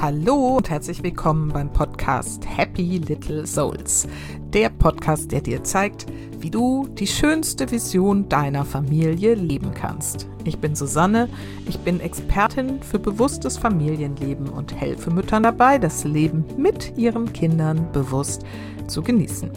Hallo und herzlich willkommen beim Podcast Happy Little Souls. Der Podcast, der dir zeigt, wie du die schönste Vision deiner Familie leben kannst. Ich bin Susanne, ich bin Expertin für bewusstes Familienleben und helfe Müttern dabei, das Leben mit ihren Kindern bewusst zu genießen.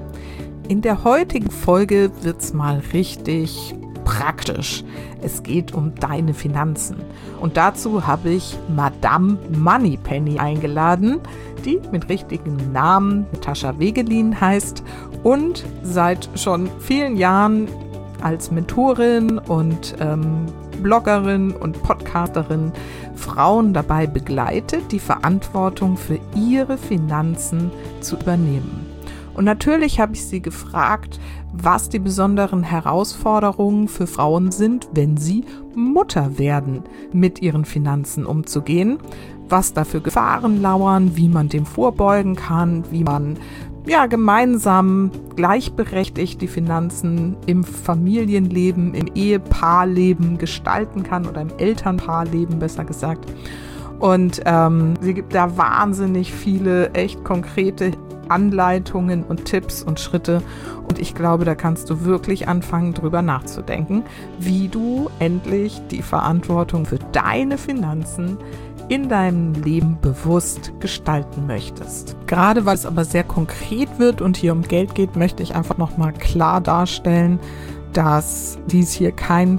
In der heutigen Folge wird's mal richtig praktisch. Es geht um deine Finanzen. Und dazu habe ich Madame Moneypenny eingeladen, die mit richtigem Namen Natascha Wegelin heißt und seit schon vielen Jahren als Mentorin und Bloggerin und Podcasterin Frauen dabei begleitet, die Verantwortung für ihre Finanzen zu übernehmen. Und natürlich habe ich sie gefragt, was die besonderen Herausforderungen für Frauen sind, wenn sie Mutter werden, mit ihren Finanzen umzugehen, was da für Gefahren lauern, wie man dem vorbeugen kann, wie man gemeinsam gleichberechtigt die Finanzen im Familienleben, im Ehepaarleben gestalten kann oder im Elternpaarleben besser gesagt. Und sie gibt da wahnsinnig viele echt konkrete Anleitungen und Tipps und Schritte. Und ich glaube, da kannst du wirklich anfangen, drüber nachzudenken, wie du endlich die Verantwortung für deine Finanzen in deinem Leben bewusst gestalten möchtest. Gerade weil es aber sehr konkret wird und hier um Geld geht, möchte ich einfach nochmal klar darstellen, dass dies hier kein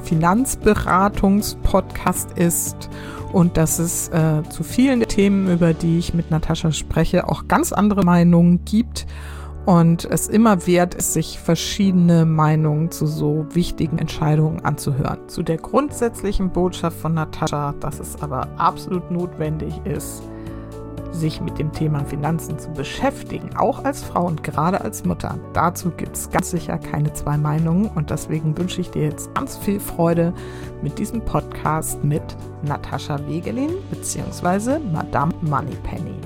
Finanzberatungspodcast ist und dass es zu vielen Themen, über die ich mit Natascha spreche, auch ganz andere Meinungen gibt und es immer wert ist, sich verschiedene Meinungen zu so wichtigen Entscheidungen anzuhören. Zu der grundsätzlichen Botschaft von Natascha, dass es aber absolut notwendig ist, sich mit dem Thema Finanzen zu beschäftigen, auch als Frau und gerade als Mutter. Dazu gibt es ganz sicher keine zwei Meinungen und deswegen wünsche ich dir jetzt ganz viel Freude mit diesem Podcast mit Natascha Wegelin bzw. Madame Moneypenny.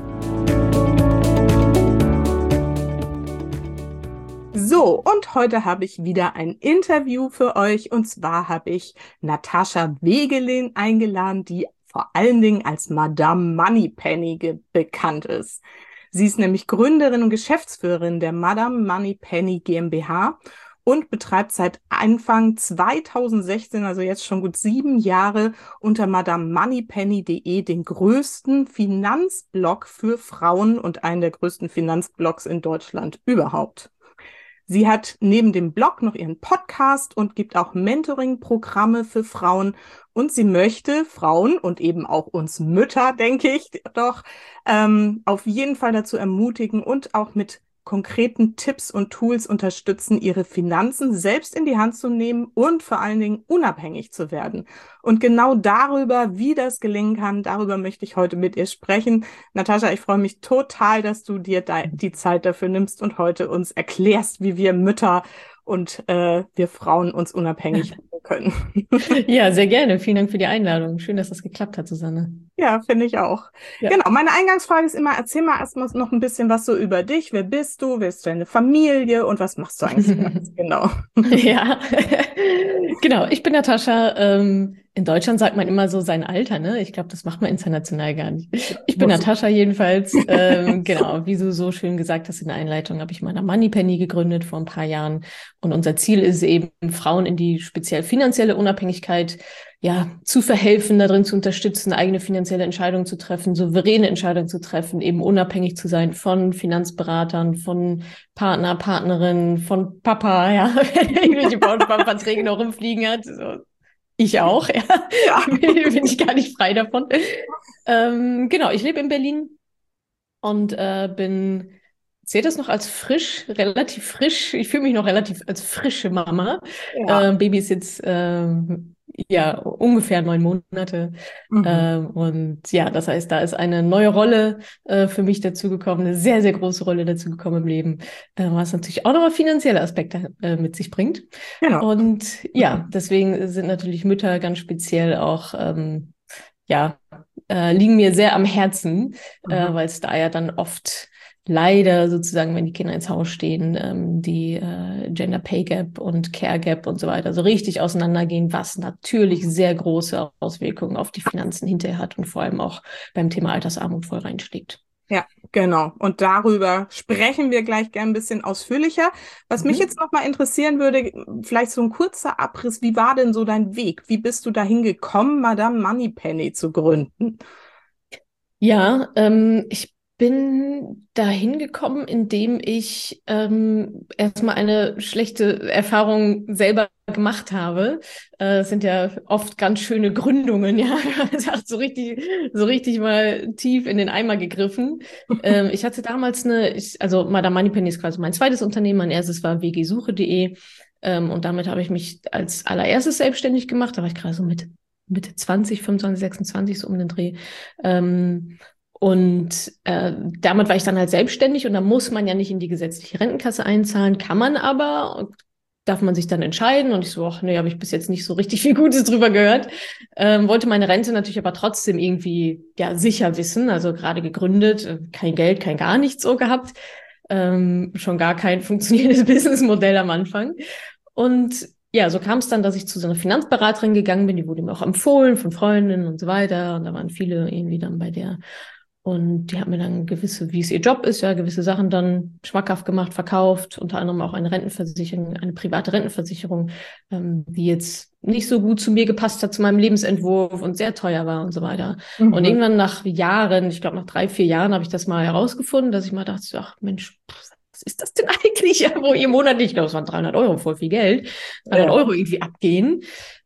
So, und heute habe ich wieder ein Interview für euch und zwar habe ich Natascha Wegelin eingeladen, die vor allen Dingen als Madame Moneypenny bekannt ist. Sie ist nämlich Gründerin und Geschäftsführerin der Madame Moneypenny GmbH und betreibt seit Anfang 2016, also jetzt schon gut 7 Jahre, unter madamemoneypenny.de den größten Finanzblog für Frauen und einen der größten Finanzblogs in Deutschland überhaupt. Sie hat neben dem Blog noch ihren Podcast und gibt auch Mentoring-Programme für Frauen. Und sie möchte Frauen und eben auch uns Mütter, denke ich, doch auf jeden Fall dazu ermutigen und auch mit konkreten Tipps und Tools unterstützen, ihre Finanzen selbst in die Hand zu nehmen und vor allen Dingen unabhängig zu werden. Und genau darüber, wie das gelingen kann, darüber möchte ich heute mit ihr sprechen. Natascha, ich freue mich total, dass du dir die Zeit dafür nimmst und heute uns erklärst, wie wir Mütter und wir Frauen uns unabhängig machen können. Ja, sehr gerne. Vielen Dank für die Einladung. Schön, dass das geklappt hat, Susanne. Ja, finde ich auch. Ja. Genau, meine Eingangsfrage ist immer, erzähl mal erstmal noch ein bisschen was so über dich. Wer bist du? Wer ist deine Familie? Und was machst du eigentlich ganz genau? Ja, genau. Ich bin Natascha. In Deutschland sagt man immer so sein Alter, ne? Ich glaube, das macht man international gar nicht. Ich bin Natascha jedenfalls. Genau, wie du so schön gesagt hast in der Einleitung, habe ich Madame Moneypenny gegründet vor ein paar Jahren. Und unser Ziel ist eben, Frauen in die speziell finanzielle Unabhängigkeit zu verhelfen, darin zu unterstützen, eigene finanzielle Entscheidungen zu treffen, souveräne Entscheidungen zu treffen, eben unabhängig zu sein von Finanzberatern, von Partner, Partnerinnen, von Papa, irgendwelche Verträge noch rumfliegen hat. So. Ich auch, bin ich gar nicht frei davon. Genau, ich lebe in Berlin und sehe das noch als relativ frisch. Ich fühle mich noch relativ als frische Mama. Ja. Baby ist jetzt ungefähr 9 Monate. Und das heißt, da ist eine neue Rolle für mich dazugekommen, eine sehr, sehr große Rolle dazugekommen im Leben, was natürlich auch nochmal finanzielle Aspekte mit sich bringt. Genau. Und deswegen sind natürlich Mütter ganz speziell auch liegen mir sehr am Herzen, weil es da ja dann oft leider sozusagen, wenn die Kinder ins Haus stehen, die Gender Pay Gap und Care Gap und so weiter so richtig auseinandergehen, was natürlich sehr große Auswirkungen auf die Finanzen hinterher hat und vor allem auch beim Thema Altersarmut voll reinschlägt. Ja, genau. Und darüber sprechen wir gleich gern ein bisschen ausführlicher. Was mich jetzt noch mal interessieren würde, vielleicht so ein kurzer Abriss. Wie war denn so dein Weg? Wie bist du dahin gekommen, Madame Moneypenny zu gründen? Ja, ich bin dahin gekommen, indem ich erstmal eine schlechte Erfahrung selber gemacht habe. Es sind ja oft ganz schöne Gründungen, ja. Man sagt so richtig mal tief in den Eimer gegriffen. Ich hatte damals also Madame Moneypenny ist quasi mein zweites Unternehmen. Mein erstes war wgsuche.de. Und damit habe ich mich als allererstes selbstständig gemacht. Da war ich gerade so Mitte 20, 25, 26, so um den Dreh. Damit war ich dann halt selbstständig und da muss man ja nicht in die gesetzliche Rentenkasse einzahlen, kann man aber, und darf man sich dann entscheiden. Und ich so, ach nee, habe ich bis jetzt nicht so richtig viel Gutes drüber gehört. Wollte meine Rente natürlich aber trotzdem irgendwie ja sicher wissen, also gerade gegründet, kein Geld, kein gar nichts so gehabt, schon gar kein funktionierendes Businessmodell am Anfang. Und ja, so kam es dann, dass ich zu so einer Finanzberaterin gegangen bin, die wurde mir auch empfohlen von Freundinnen und so weiter. Und da waren viele irgendwie dann bei der. Und die hat mir dann wie es ihr Job ist, ja, gewisse Sachen dann schmackhaft gemacht, verkauft, unter anderem auch eine Rentenversicherung, eine private Rentenversicherung, die jetzt nicht so gut zu mir gepasst hat, zu meinem Lebensentwurf und sehr teuer war und so weiter. Und irgendwann nach Jahren, ich glaube nach 3, 4 Jahren, habe ich das mal herausgefunden, dass ich mal dachte, ach Mensch, was ist das denn eigentlich, ja, wo ihr monatlich, ich glaube, es waren 300 Euro, voll viel Geld, 300 Euro irgendwie abgehen.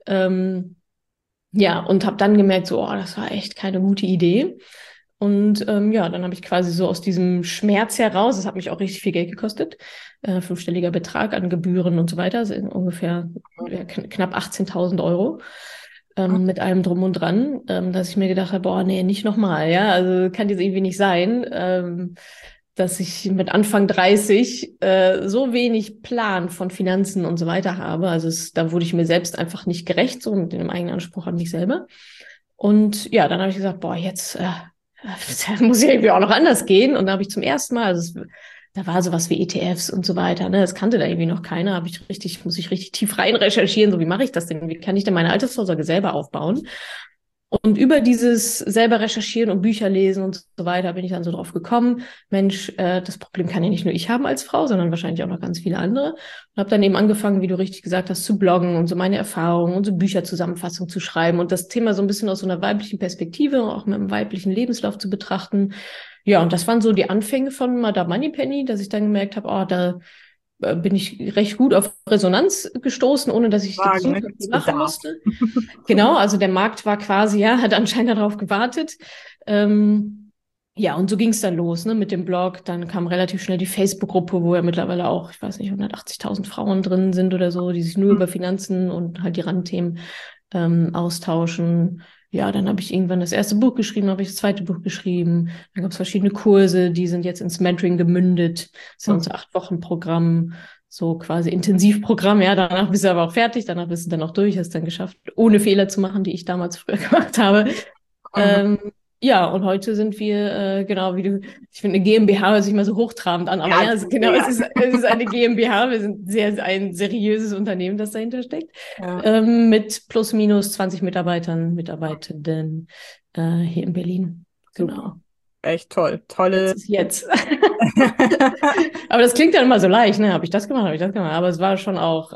Ja, und habe dann gemerkt, so, das war echt keine gute Idee. Und ja, dann habe ich quasi so aus diesem Schmerz heraus, das hat mich auch richtig viel Geld gekostet, 5-stelliger Betrag an Gebühren und so weiter, also ungefähr knapp 18.000 Euro mit allem drum und dran, dass ich mir gedacht habe, boah, nee, nicht nochmal, ja, also kann das irgendwie nicht sein, dass ich mit Anfang 30 so wenig Plan von Finanzen und so weiter habe. Also da wurde ich mir selbst einfach nicht gerecht, so mit dem eigenen Anspruch an mich selber. Und ja, dann habe ich gesagt, boah, jetzt das muss ja irgendwie auch noch anders gehen. Und da habe ich zum ersten Mal, da war sowas wie ETFs und so weiter, ne? Das kannte da irgendwie noch keiner. Muss ich richtig tief rein recherchieren, so wie mache ich das denn? Wie kann ich denn meine Altersvorsorge selber aufbauen? Und über dieses selber recherchieren und Bücher lesen und so weiter bin ich dann so drauf gekommen, Mensch, das Problem kann ja nicht nur ich haben als Frau, sondern wahrscheinlich auch noch ganz viele andere. Und habe dann eben angefangen, wie du richtig gesagt hast, zu bloggen und so meine Erfahrungen und so Bücherzusammenfassungen zu schreiben und das Thema so ein bisschen aus so einer weiblichen Perspektive, auch mit einem weiblichen Lebenslauf zu betrachten. Ja, und das waren so die Anfänge von Madame Moneypenny, dass ich dann gemerkt habe, da bin ich recht gut auf Resonanz gestoßen, ohne dass ich so viel machen musste. Genau, also der Markt war quasi, ja, hat anscheinend darauf gewartet. Ja, und so ging es dann los, ne, mit dem Blog. Dann kam relativ schnell die Facebook-Gruppe, wo ja mittlerweile auch, ich weiß nicht, 180.000 Frauen drin sind oder so, die sich nur über Finanzen und halt die Randthemen austauschen. Ja, dann habe ich irgendwann das erste Buch geschrieben, habe ich das zweite Buch geschrieben. Dann gab es verschiedene Kurse, die sind jetzt ins Mentoring gemündet. Das ist ja unser 8-Wochen-Programm, so quasi Intensivprogramm. Ja, danach bist du aber auch fertig, danach bist du dann auch durch, hast dann geschafft, ohne Fehler zu machen, die ich damals früher gemacht habe. Ja, und heute sind wir, genau wie ich finde, eine GmbH hört sich mal so hochtrabend an, aber ja, genau, es ist eine GmbH, wir sind ein seriöses Unternehmen, das dahinter steckt, mit plus minus 20 Mitarbeitenden hier in Berlin. Genau. Super. Echt toll. Tolle. Jetzt. Aber das klingt dann immer so leicht, ne? Habe ich das gemacht? Aber es war schon auch,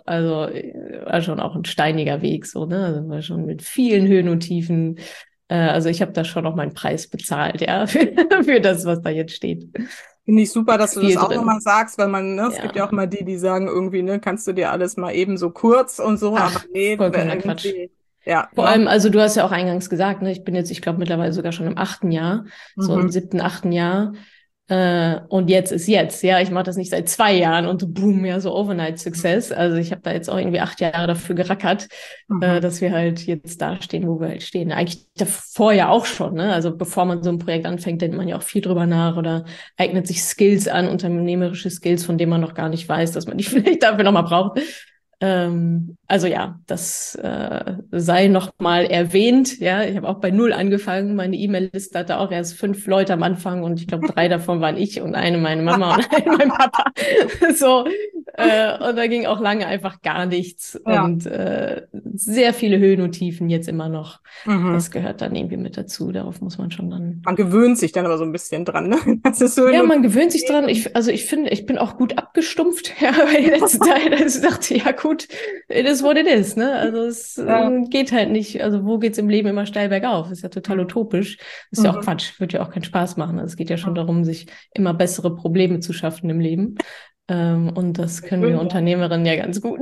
ein steiniger Weg, so, ne? Also war schon mit vielen Höhen und Tiefen. Also ich habe da schon noch meinen Preis bezahlt, ja, für das, was da jetzt steht. Finde ich super, dass du das auch nochmal sagst, weil es gibt ja auch mal die sagen irgendwie, ne, kannst du dir alles mal eben so kurz und so, aber nee, Quatsch. Ja, vor allem, also du hast ja auch eingangs gesagt, ne, ich bin jetzt, ich glaube mittlerweile sogar schon im 8. Jahr, so im 7., 8. Jahr. Und jetzt ist jetzt, ja, ich mache das nicht seit 2 Jahren und boom, ja, so Overnight Success. Also ich habe da jetzt auch irgendwie 8 Jahre dafür gerackert, dass wir halt jetzt da stehen, wo wir halt stehen. Eigentlich davor ja auch schon, ne? Also bevor man so ein Projekt anfängt, denkt man ja auch viel drüber nach oder eignet sich Skills an, unternehmerische Skills, von denen man noch gar nicht weiß, dass man die vielleicht dafür nochmal braucht. Also ja, das sei noch mal erwähnt. Ja, ich habe auch bei null angefangen. Meine E-Mail-Liste hatte auch erst 5 Leute am Anfang und ich glaube 3 davon waren ich und eine meine Mama und eine mein Papa. So, und da ging auch lange einfach gar nichts Ja. und sehr viele Höhen und Tiefen jetzt immer noch. Mhm. Das gehört dann irgendwie mit dazu. Darauf muss man schon dann. Man gewöhnt sich dann aber so ein bisschen dran, ne? Das ist so hin Ja, und man gewöhnt sich dran. her. Also ich finde, ich bin auch gut abgestumpft, ja, bei den letzten Teilen. Also ich dachte, ja gut, it is what it is, ne? Also es Ja. geht halt nicht, also wo geht's im Leben immer steil bergauf? Ist ja total utopisch. Ist ja auch Mhm. Quatsch, wird ja auch keinen Spaß machen. Also es geht ja schon darum, sich immer bessere Probleme zu schaffen im Leben. Und das können wir Schön, ja. Unternehmerinnen ja ganz gut.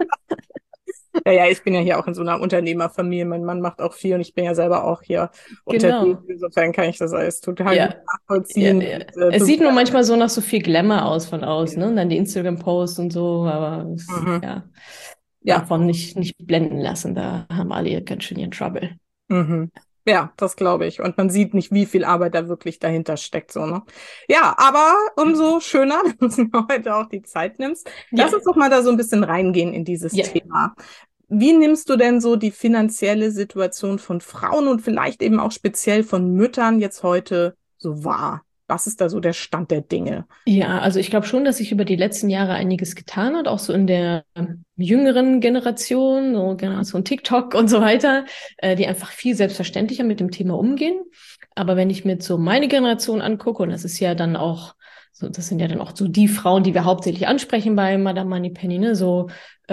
Ja, ja, ich bin ja hier auch in so einer Unternehmerfamilie. Mein Mann macht auch viel und ich bin ja selber auch hier unterwegs. Genau. Insofern kann ich das alles total gut Ja, ja, nachvollziehen. ja. Und, Es sieht nur manchmal so nach so viel Glamour aus von außen, ne? Und dann die Instagram-Posts und so, aber mhm. ja, Ja. davon nicht blenden lassen. Da haben alle ganz schön ihren Trouble. Mhm. Ja, das glaube ich. Und man sieht nicht, wie viel Arbeit da wirklich dahinter steckt, so, ne? Ja, aber umso schöner, dass du mir heute auch die Zeit nimmst. Lass uns Ja, doch mal da so ein bisschen reingehen in dieses ja. Thema. Wie nimmst du denn so die finanzielle Situation von Frauen und vielleicht eben auch speziell von Müttern jetzt heute so wahr? Was ist da so der Stand der Dinge? Ja, also ich glaube schon, dass sich über die letzten Jahre einiges getan hat, auch so in der jüngeren Generation, so Generation TikTok und so weiter, die einfach viel selbstverständlicher mit dem Thema umgehen. Aber wenn ich mir so meine Generation angucke, und das ist ja dann auch so, das sind ja dann auch so die Frauen, die wir hauptsächlich ansprechen bei Madame Moneypenny, ne, so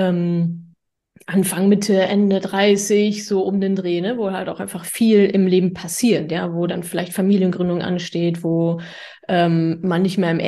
Anfang, Mitte, Ende 30, so um den Dreh, ne, wo halt auch einfach viel im Leben passiert, ja, wo dann vielleicht Familiengründung ansteht, wo man nicht mehr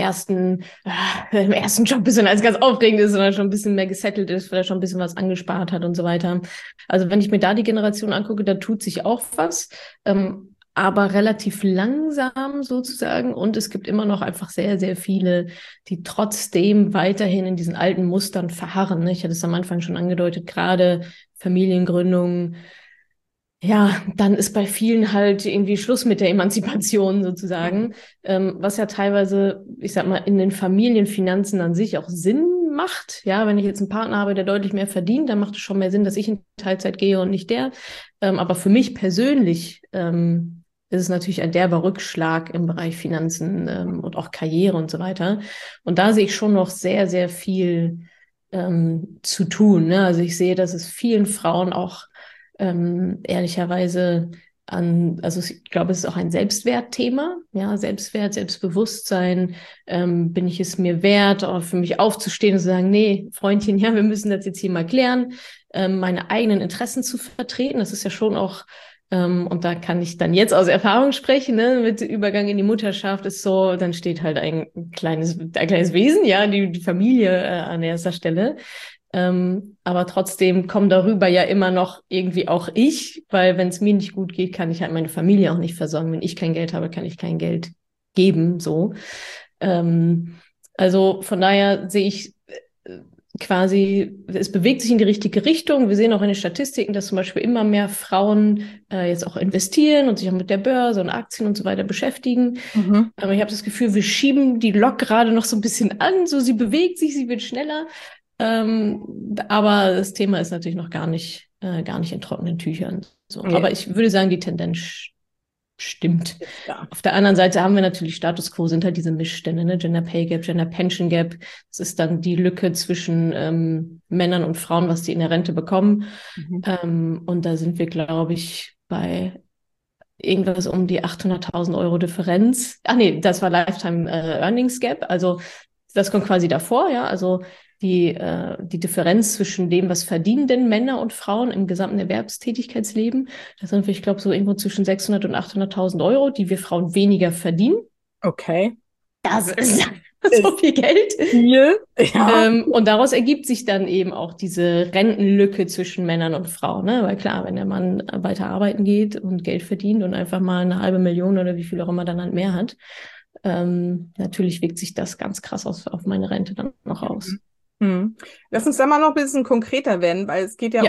im ersten Job ist und alles ganz aufregend ist, sondern schon ein bisschen mehr gesettelt ist, vielleicht schon ein bisschen was angespart hat und so weiter. Also wenn ich mir da die Generation angucke, da tut sich auch was. Aber relativ langsam sozusagen. Und es gibt immer noch einfach sehr, sehr viele, die trotzdem weiterhin in diesen alten Mustern verharren. Ne? Ich hatte es am Anfang schon angedeutet, gerade Familiengründung. Ja, dann ist bei vielen halt irgendwie Schluss mit der Emanzipation sozusagen, was ja teilweise, ich sag mal, in den Familienfinanzen an sich auch Sinn macht. Ja, wenn ich jetzt einen Partner habe, der deutlich mehr verdient, dann macht es schon mehr Sinn, dass ich in Teilzeit gehe und nicht der. Aber für mich persönlich ist es natürlich ein derber Rückschlag im Bereich Finanzen und auch Karriere und so weiter. Und da sehe ich schon noch sehr, sehr viel zu tun. Ne? Also ich sehe, dass es vielen Frauen auch ehrlicherweise also ich glaube, es ist auch ein Selbstwertthema, ja, Selbstwert, Selbstbewusstsein, bin ich es mir wert, auch für mich aufzustehen und zu sagen, nee, Freundchen, ja, wir müssen das jetzt hier mal klären, meine eigenen Interessen zu vertreten, das ist ja schon auch und da kann ich dann jetzt aus Erfahrung sprechen, ne, mit Übergang in die Mutterschaft ist so, dann steht halt ein kleines Wesen, ja, die Familie an erster Stelle. Aber trotzdem kommen darüber ja immer noch irgendwie auch ich, weil wenn es mir nicht gut geht, kann ich halt meine Familie auch nicht versorgen. Wenn ich kein Geld habe, kann ich kein Geld geben, so. Also von daher sehe ich quasi, es bewegt sich in die richtige Richtung. Wir sehen auch in den Statistiken, dass zum Beispiel immer mehr Frauen jetzt auch investieren und sich auch mit der Börse und Aktien und so weiter beschäftigen. Mhm. Aber ich habe das Gefühl, wir schieben die Lok gerade noch so ein bisschen an, so sie bewegt sich, sie wird schneller. Aber das Thema ist natürlich noch gar nicht in trockenen Tüchern. So. Ja, Aber ich würde sagen, die Tendenz stimmt. ist da. Auf der anderen Seite haben wir natürlich Status quo, sind halt diese Missstände, ne? Gender Pay Gap, Gender Pension Gap. Das ist dann die Lücke zwischen Männern und Frauen, was die in der Rente bekommen. Mhm. Und da sind wir, glaube ich, bei irgendwas um die 800.000 Euro Differenz. Ach nee, das war Lifetime Earnings Gap. Also das kommt quasi davor, ja. Also die Differenz zwischen dem, was verdienen denn Männer und Frauen im gesamten Erwerbstätigkeitsleben, da sind wir, ich glaube, so irgendwo zwischen 600 und 800.000 Euro, die wir Frauen weniger verdienen. Okay. Das ist so Ist viel Geld. viel. Ja. Und daraus ergibt sich dann eben auch diese Rentenlücke zwischen Männern und Frauen. Ne? Weil klar, wenn der Mann weiter arbeiten geht und Geld verdient und einfach mal 500.000 oder wie viel auch immer dann halt mehr hat, natürlich wirkt sich das ganz krass auf meine Rente dann noch aus. Hm. Lass uns da mal noch ein bisschen konkreter werden, weil es geht ja um Ja,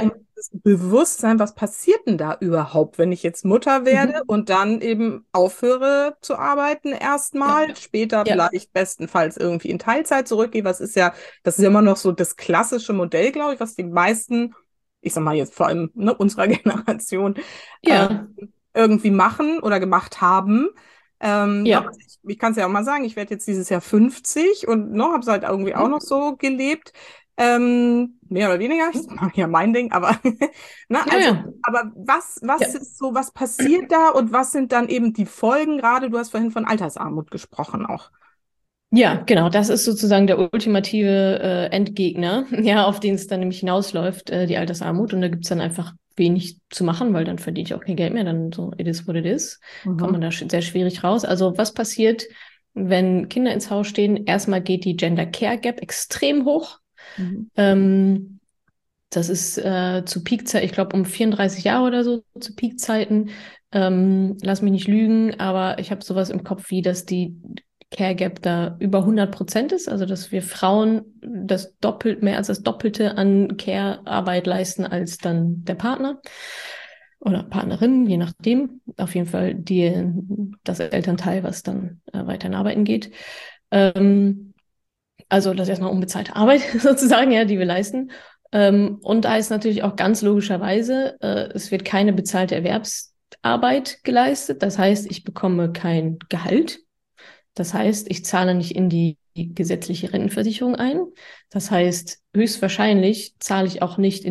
dieses Bewusstsein, was passiert denn da überhaupt, wenn ich jetzt Mutter werde Mhm. und dann eben aufhöre zu arbeiten Ja, erstmal, später ja, vielleicht bestenfalls irgendwie in Teilzeit zurückgehe, das ist ja immer noch so das klassische Modell, glaube ich, was die meisten, ich sag mal jetzt vor allem ne, unserer Generation, äh, ja, irgendwie machen oder gemacht haben. Ne, ja. also ich kann es ja auch mal sagen, ich werde jetzt dieses Jahr 50 und ne, habe es halt irgendwie auch Mhm. noch so gelebt. Mehr oder weniger, ich mache ja mein Ding, aber ne, Ja, ja, aber was ja. ist so, was passiert da und was sind dann eben die Folgen? Gerade du hast vorhin von Altersarmut gesprochen auch. Ja, genau, das ist sozusagen der ultimative Endgegner, ja, auf den es dann nämlich hinausläuft, die Altersarmut. Und da gibt's dann einfach wenig zu machen, weil dann verdiene ich auch kein Geld mehr, dann so, it is what it is. Kommt Mhm. man da sehr schwierig raus. Also was passiert, wenn Kinder ins Haus stehen? Erstmal geht die Gender Care Gap extrem hoch. Mhm. Ähm, Das ist zu Peakzeit, ich glaube um 34 Jahre oder so zu Peakzeiten. Lass mich nicht lügen, aber ich habe sowas im Kopf wie, dass die Care Gap da über 100% ist, also dass wir Frauen mehr als das Doppelte an Care-Arbeit leisten als dann der Partner oder Partnerin, je nachdem. Auf jeden Fall das Elternteil, was dann weiterhin arbeiten geht. Ähm, also das ist erstmal unbezahlte Arbeit sozusagen, ja, die wir leisten. Und da ist natürlich auch ganz logischerweise, es wird keine bezahlte Erwerbsarbeit geleistet. Das heißt, ich bekomme kein Gehalt. Das heißt, ich zahle nicht in die gesetzliche Rentenversicherung ein. Das heißt, höchstwahrscheinlich zahle ich auch nicht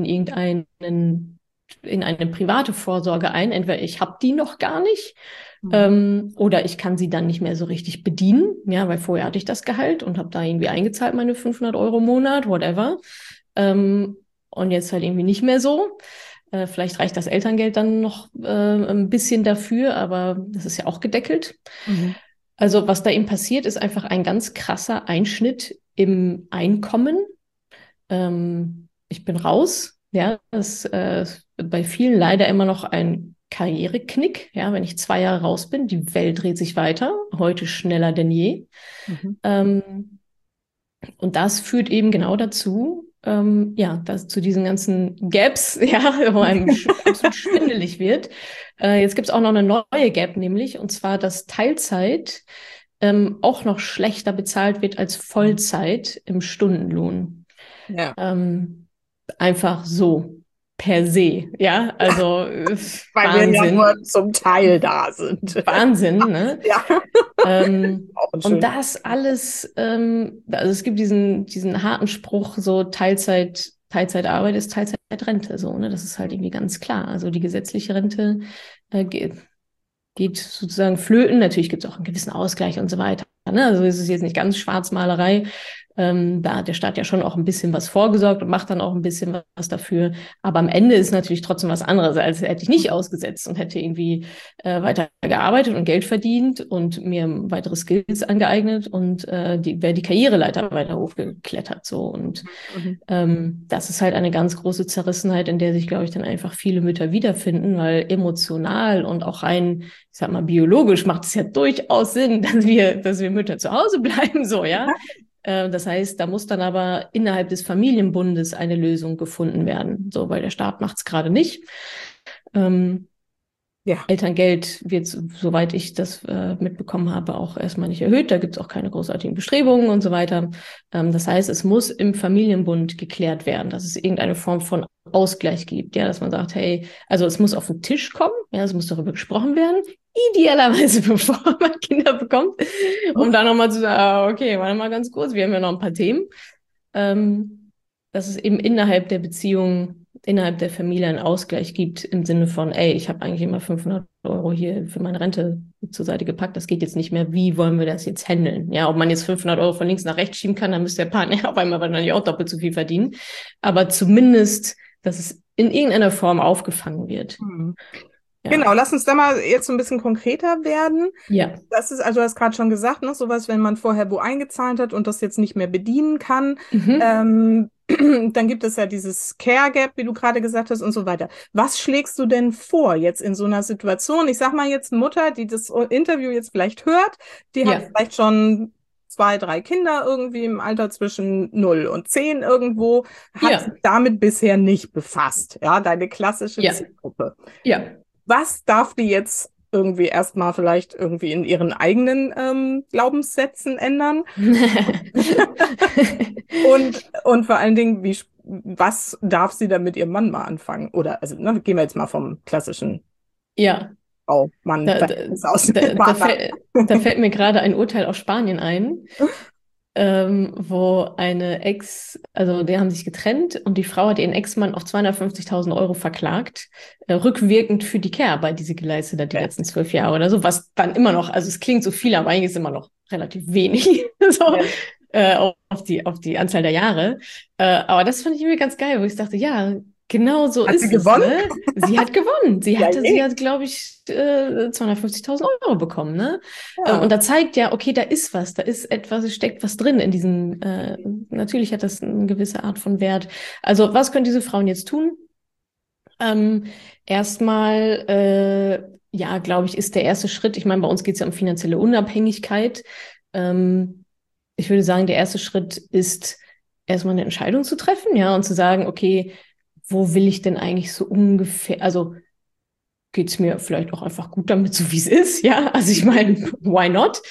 in eine private Vorsorge ein. Entweder ich habe die noch gar nicht Mhm. oder ich kann sie dann nicht mehr so richtig bedienen, ja, weil vorher hatte ich das Gehalt und habe da irgendwie eingezahlt, meine 500 € im Monat, whatever. Ähm, und jetzt halt irgendwie nicht mehr so. Vielleicht reicht das Elterngeld dann noch ein bisschen dafür, aber das ist ja auch gedeckelt. Mhm. Also was da eben passiert, ist einfach ein ganz krasser Einschnitt im Einkommen. Ich bin raus. Ja, das ist bei vielen leider immer noch ein Karriereknick. Ja, wenn ich 2 Jahre raus bin, die Welt dreht sich weiter, heute schneller denn je. Mhm. Ähm, und das führt eben genau dazu, ja, dass zu diesen ganzen Gaps, ja, wo einem absolut schwindelig wird. Jetzt gibt es auch noch eine neue Gap, nämlich, und zwar, dass Teilzeit auch noch schlechter bezahlt wird als Vollzeit im Stundenlohn. Ja. Ähm, einfach so, per se, ja, also Weil wir ja nur Wahnsinn, zum Teil da sind. Wahnsinn, ne? Ja, auch ein Und schönes. das alles, also es gibt diesen harten Spruch, so Teilzeitarbeit ist Teilzeitrente, so, ne? Das ist halt irgendwie ganz klar. Also die gesetzliche Rente geht sozusagen flöten. Natürlich gibt es auch einen gewissen Ausgleich und so weiter. Ne? Also es ist jetzt nicht ganz Schwarzmalerei. Da hat der Staat ja schon auch ein bisschen was vorgesorgt und macht dann auch ein bisschen was dafür. Aber am Ende ist natürlich trotzdem was anderes, als hätte ich nicht ausgesetzt und hätte irgendwie weiter gearbeitet und Geld verdient und mir weitere Skills angeeignet und wäre die Karriereleiter weiter hochgeklettert. So. Und Mhm. das ist halt eine ganz große Zerrissenheit, in der sich, glaube ich, dann einfach viele Mütter wiederfinden, weil emotional und auch rein, ich sag mal, biologisch macht es ja durchaus Sinn, dass wir Mütter zu Hause bleiben, so, ja. Das heißt, da muss dann aber innerhalb des Familienbundes eine Lösung gefunden werden, so, weil der Staat macht es gerade nicht. Ähm, Ja. Elterngeld wird, soweit ich das mitbekommen habe, auch erstmal nicht erhöht. Da gibt es auch keine großartigen Bestrebungen und so weiter. Das heißt, es muss im Familienbund geklärt werden, dass es irgendeine Form von Ausgleich gibt. Ja, dass man sagt, hey, also es muss auf den Tisch kommen, ja, es muss darüber gesprochen werden, idealerweise bevor man Kinder bekommt, um dann nochmal zu sagen, okay, warte mal ganz kurz, wir haben ja noch ein paar Themen. Dass es eben innerhalb der Beziehung, innerhalb der Familie einen Ausgleich gibt im Sinne von, ey, ich habe eigentlich immer 500 € hier für meine Rente zur Seite gepackt, das geht jetzt nicht mehr, wie wollen wir das jetzt handeln? Ja, ob man jetzt 500 € von links nach rechts schieben kann, dann müsste der Partner auf einmal wahrscheinlich auch doppelt so viel verdienen. Aber zumindest, dass es in irgendeiner Form aufgefangen wird. Mhm. Ja. Genau, lass uns da mal jetzt so ein bisschen konkreter werden. Ja. Das ist, also du hast gerade schon gesagt, ne, sowas, wenn man vorher wo eingezahlt hat und das jetzt nicht mehr bedienen kann, Mhm. dann gibt es ja dieses Care Gap, wie du gerade gesagt hast und so weiter. Was schlägst du denn vor jetzt in so einer Situation? Ich sag mal jetzt Mutter, die das Interview jetzt vielleicht hört, die hat Ja. vielleicht schon 2, 3 Kinder irgendwie im Alter zwischen 0 und 10 irgendwo, hat sich Ja, damit bisher nicht befasst. Ja, deine klassische ja, Zielgruppe. ja. Was darf die jetzt irgendwie erstmal vielleicht irgendwie in ihren eigenen Glaubenssätzen ändern? Und vor allen Dingen, was darf sie dann mit ihrem Mann mal anfangen? Oder, also, ne, gehen wir jetzt mal vom klassischen Ja, da, da, Frau-Mann-Verhältnis aus. da fällt mir gerade ein Urteil aus Spanien ein, wo eine also die haben sich getrennt und die Frau hat ihren Ex-Mann auf 250.000 Euro verklagt, rückwirkend für die Care-Arbeit, die sie geleistet hat, die letzten 12 Jahre oder so, was dann immer noch, also es klingt so viel, aber eigentlich ist immer noch relativ wenig, so, Ja. auf die Anzahl der Jahre. Aber das fand ich irgendwie ganz geil, wo ich dachte, ja, genau so Hat sie ist es, gewonnen? ne? Sie hat gewonnen. Sie Ja, hat, glaube ich, 250.000 Euro bekommen, ne? ja. Und da zeigt ja, okay, da ist was, da ist etwas, es steckt was drin in diesem, natürlich hat das eine gewisse Art von Wert. Also, was können diese Frauen jetzt tun? Erstmal, ja, glaube ich, ist der erste Schritt, ich meine, bei uns geht es ja um finanzielle Unabhängigkeit. Ich würde sagen, der erste Schritt ist, erstmal eine Entscheidung zu treffen, ja, und zu sagen, okay, wo will ich denn eigentlich so ungefähr, also geht es mir vielleicht auch einfach gut damit, so wie es ist, ja, also ich meine, why not?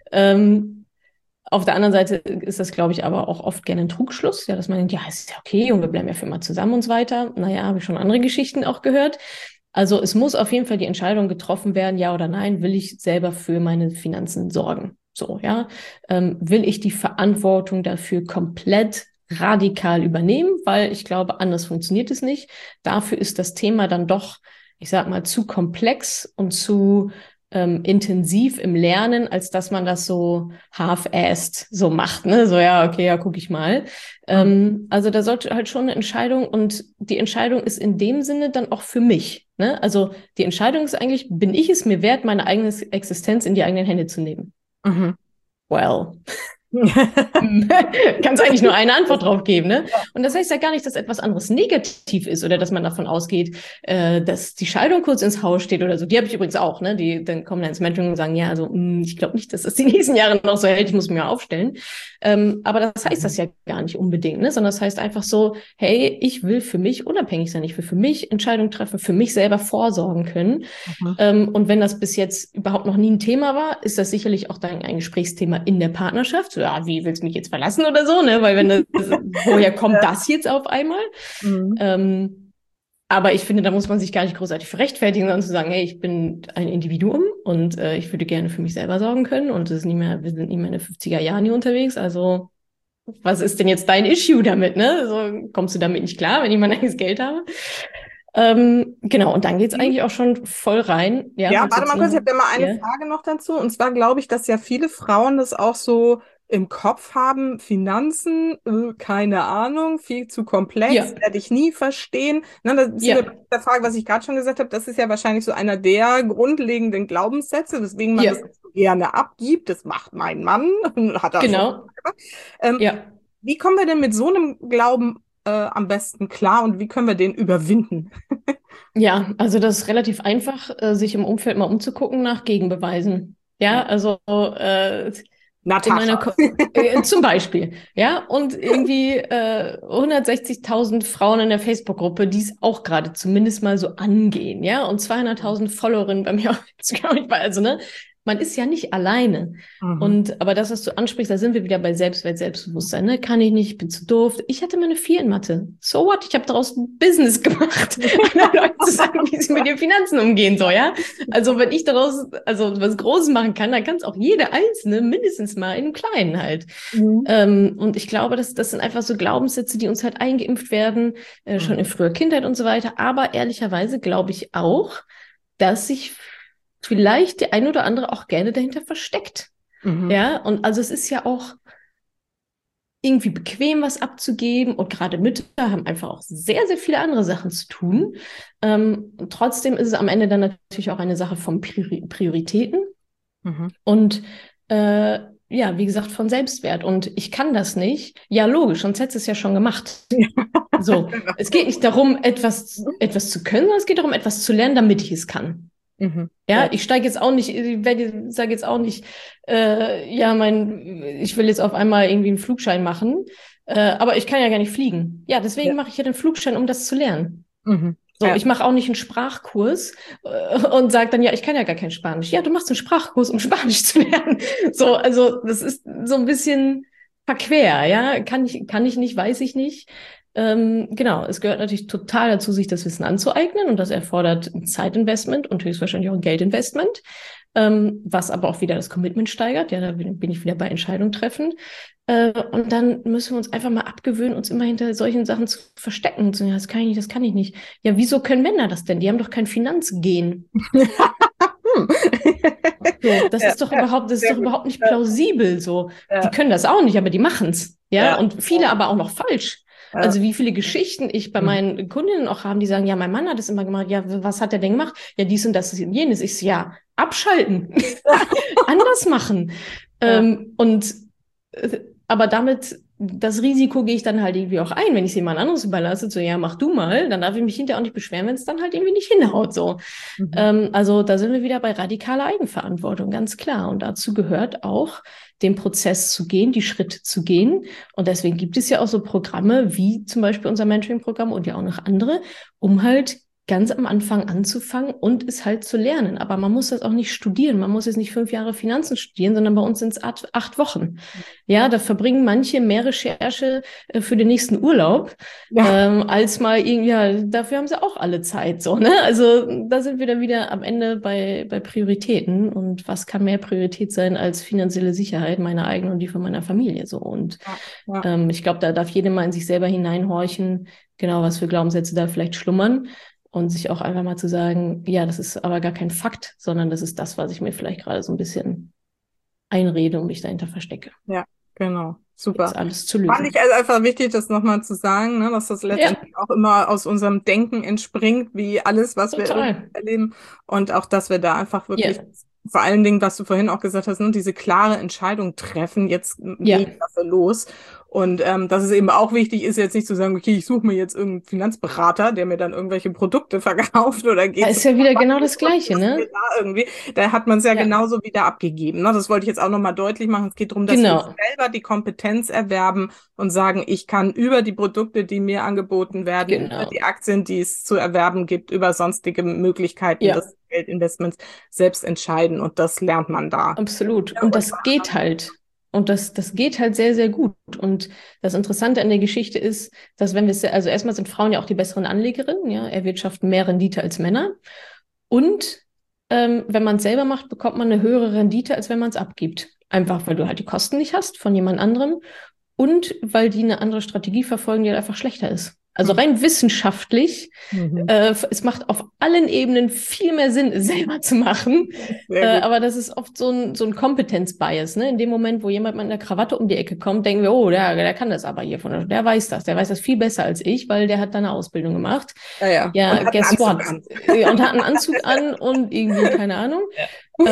Auf der anderen Seite ist das, glaube ich, aber auch oft gerne ein Trugschluss, ja, dass man denkt, ja, ist ja okay und wir bleiben ja für immer zusammen und so weiter. Naja, habe ich schon andere Geschichten auch gehört. Also es muss auf jeden Fall die Entscheidung getroffen werden, ja oder nein, will ich selber für meine Finanzen sorgen? So, ja. Will ich die Verantwortung dafür komplett radikal übernehmen? Weil ich glaube, anders funktioniert es nicht. Dafür ist das Thema dann doch, ich sag mal, zu komplex und zu intensiv im Lernen, als dass man das so half-assed so macht, ne? So, ja, okay, ja, guck ich mal. Also da sollte halt schon eine Entscheidung und die Entscheidung ist in dem Sinne dann auch für mich, ne? Also die Entscheidung ist eigentlich, bin ich es mir wert, meine eigene Existenz in die eigenen Hände zu nehmen? Mhm. Well. Kannst eigentlich nur eine Antwort drauf geben, ne? Und das heißt ja gar nicht, dass etwas anderes negativ ist oder dass man davon ausgeht, dass die Scheidung kurz ins Haus steht oder so. Die habe ich übrigens auch, ne? Die dann kommen dann ins Mentoring und sagen, ja, also ich glaube nicht, dass das die nächsten Jahre noch so hält. Ich muss mich mal aufstellen. Aber das heißt das ja gar nicht unbedingt, ne? Sondern das heißt einfach so, hey, ich will für mich unabhängig sein. Ich will für mich Entscheidungen treffen, für mich selber vorsorgen können. Und wenn das bis jetzt überhaupt noch nie ein Thema war, ist das sicherlich auch dann ein Gesprächsthema in der Partnerschaft. So, ja, wie willst du mich jetzt verlassen oder so, ne? Weil woher kommt das jetzt auf einmal? Aber ich finde, da muss man sich gar nicht großartig für rechtfertigen, sondern zu sagen, hey, ich bin ein Individuum und ich würde gerne für mich selber sorgen können und wir sind nicht mehr in den 50er Jahren hier unterwegs, also was ist denn jetzt dein Issue damit, ne? So, kommst du damit nicht klar, wenn ich mein eigenes Geld habe? Genau, und dann geht's eigentlich auch schon voll rein. Ja, Warte mal kurz, ich habe ja mal eine ja. Frage noch dazu. Und zwar glaube ich, dass ja viele Frauen das auch so im Kopf haben, Finanzen, keine Ahnung, viel zu komplex, Ja, werde ich nie verstehen. Na, das ist ja, mir bei der Frage, was ich gerade schon gesagt habe, das ist ja wahrscheinlich so einer der grundlegenden Glaubenssätze, weswegen man ja, das so gerne abgibt. Das macht mein Mann, hat er schon genau, gemacht. Ähm, ja. Wie kommen wir denn mit so einem Glauben am besten klar und wie können wir den überwinden? Ja, also das ist relativ einfach, sich im Umfeld mal umzugucken nach Gegenbeweisen. Ja, also in meiner Natascha. zum Beispiel, ja, und irgendwie 160.000 Frauen in der Facebook-Gruppe, die es auch gerade zumindest mal so angehen, ja, und 200.000 Followerinnen bei mir auf Instagram. Also, ne, man ist ja nicht alleine. Mhm. Und aber das, was du ansprichst, da sind wir wieder bei Selbstwert, Selbstbewusstsein, ne? Kann ich nicht, ich bin zu doof. Ich hatte mal eine 4 in Mathe. So what? Ich habe daraus ein Business gemacht, anderen Leuten zu sagen, wie sie mit ihren Finanzen umgehen soll, ja. Also wenn ich daraus also was Großes machen kann, dann kann es auch jede Einzelne mindestens mal in einem Kleinen halt. Mhm. Und ich glaube, das sind einfach so Glaubenssätze, die uns halt eingeimpft werden, schon in früher Kindheit und so weiter. Aber ehrlicherweise glaube ich auch, dass sich vielleicht der ein oder andere auch gerne dahinter versteckt. Mhm. Ja, und also es ist ja auch irgendwie bequem, was abzugeben. Und gerade Mütter haben einfach auch sehr, sehr viele andere Sachen zu tun. Und trotzdem ist es am Ende dann natürlich auch eine Sache von Prioritäten. Mhm. Und ja, wie gesagt, von Selbstwert. Und ich kann das nicht. Ja, logisch, sonst hättest du es ja schon gemacht. So, es geht nicht darum, etwas zu können, sondern es geht darum, etwas zu lernen, damit ich es kann. Mhm. Ja, ich steige jetzt auch nicht, sage jetzt auch nicht, ich will jetzt auf einmal irgendwie einen Flugschein machen, aber ich kann ja gar nicht fliegen. Ja, deswegen Ja. mache ich ja den Flugschein, um das zu lernen. Mhm. So, Ja. ich mache auch nicht einen Sprachkurs und sage dann, ja, ich kann ja gar kein Spanisch. Ja, du machst einen Sprachkurs, um Spanisch zu lernen. So, also das ist so ein bisschen verquer, ja. Kann ich nicht, weiß ich nicht. Genau, es gehört natürlich total dazu, sich das Wissen anzueignen und das erfordert ein Zeitinvestment und höchstwahrscheinlich auch ein Geldinvestment, was aber auch wieder das Commitment steigert. Ja, da bin ich wieder bei Entscheidung treffen. Und dann müssen wir uns einfach mal abgewöhnen, uns immer hinter solchen Sachen zu verstecken und zu sagen, ja, das kann ich nicht, das kann ich nicht. Ja, wieso können Männer das denn? Die haben doch kein Finanzgen. So, Ja, ja, das ist sehr doch gut. überhaupt nicht plausibel. So, die Ja, können das auch nicht, aber die machen's. Ja, ja, und viele aber auch noch falsch. ja. Also wie viele Geschichten ich bei Mhm. meinen Kundinnen auch haben, die sagen, ja, mein Mann hat es immer gemacht. Ja, was hat er denn gemacht? Ja, dies und das und jenes. Ich so, ja, abschalten, anders machen. Ja, Und aber damit, das Risiko gehe ich dann halt irgendwie auch ein, wenn ich es jemand anderes überlasse, so, ja, mach du mal, dann darf ich mich hinterher auch nicht beschweren, wenn es dann halt irgendwie nicht hinhaut, so. mhm. Also da sind wir wieder bei radikaler Eigenverantwortung, ganz klar. Und dazu gehört auch, den Prozess zu gehen, die Schritte zu gehen. Und deswegen gibt es ja auch so Programme wie zum Beispiel unser Mentoring-Programm und ja auch noch andere, um halt ganz am Anfang anzufangen und es halt zu lernen. Aber man muss das auch nicht studieren. Man muss jetzt nicht 5 Jahre Finanzen studieren, sondern bei uns sind es 8 Wochen. Ja, da verbringen manche mehr Recherche für den nächsten Urlaub, Ja, als mal irgendwie, ja, dafür haben sie auch alle Zeit, so, ne? Also da sind wir dann wieder am Ende bei Prioritäten. Und was kann mehr Priorität sein als finanzielle Sicherheit, meine eigene und die von meiner Familie, so. Und ja, ja. ich glaube, da darf jeder mal in sich selber hineinhorchen, genau, was für Glaubenssätze da vielleicht schlummern. Und sich auch einfach mal zu sagen, ja, das ist aber gar kein Fakt, sondern das ist das, was ich mir vielleicht gerade so ein bisschen einrede und mich dahinter verstecke. Ja, genau. Jetzt Super. alles zu Fand ich lösen. also einfach wichtig, das nochmal zu sagen, ne, dass das Ja, letztendlich auch immer aus unserem Denken entspringt, wie alles, was wir irgendwie total. erleben. Und auch, dass wir da einfach wirklich, Ja, vor allen Dingen, was du vorhin auch gesagt hast, ne, diese klare Entscheidung treffen, jetzt gehe ja. ich dafür los. Und dass es eben auch wichtig ist, jetzt nicht zu sagen, okay, ich suche mir jetzt irgendeinen Finanzberater, der mir dann irgendwelche Produkte verkauft oder Da geht ist zu ja wieder genau Banken das und Gleiche, muss mir ne? da irgendwie, da hat man es ja Ja, genauso wieder abgegeben. Ne? Das wollte ich jetzt auch nochmal deutlich machen. Es geht darum, dass wir genau, selber die Kompetenz erwerben und sagen, ich kann über die Produkte, die mir angeboten werden, über genau. die Aktien, die es zu erwerben gibt, über sonstige Möglichkeiten Ja, des Geldinvestments selbst entscheiden. Und das lernt man da. absolut. Ja, Und und das geht halt. Und das geht halt sehr, sehr gut. Und das Interessante an der Geschichte ist, dass wenn wir es, also erstmal sind Frauen ja auch die besseren Anlegerinnen, ja, erwirtschaften mehr Rendite als Männer. Und wenn man es selber macht, bekommt man eine höhere Rendite, als wenn man es abgibt. Einfach, weil du halt die Kosten nicht hast von jemand anderem und weil die eine andere Strategie verfolgen, die halt einfach schlechter ist. Also Mhm. rein wissenschaftlich, Mhm. es macht auf allen Ebenen viel mehr Sinn, es selber zu machen. Sehr gut. Aber das ist oft so ein Kompetenzbias. Ne? In dem Moment, wo jemand mit einer Krawatte um die Ecke kommt, denken wir, oh, der kann das aber hier der der weiß das viel besser als ich, weil der hat da eine Ausbildung gemacht. Ja, ja. Und Ja, hat einen guess Anzug what? an. Und hat einen Anzug an und irgendwie, keine Ahnung. Ja.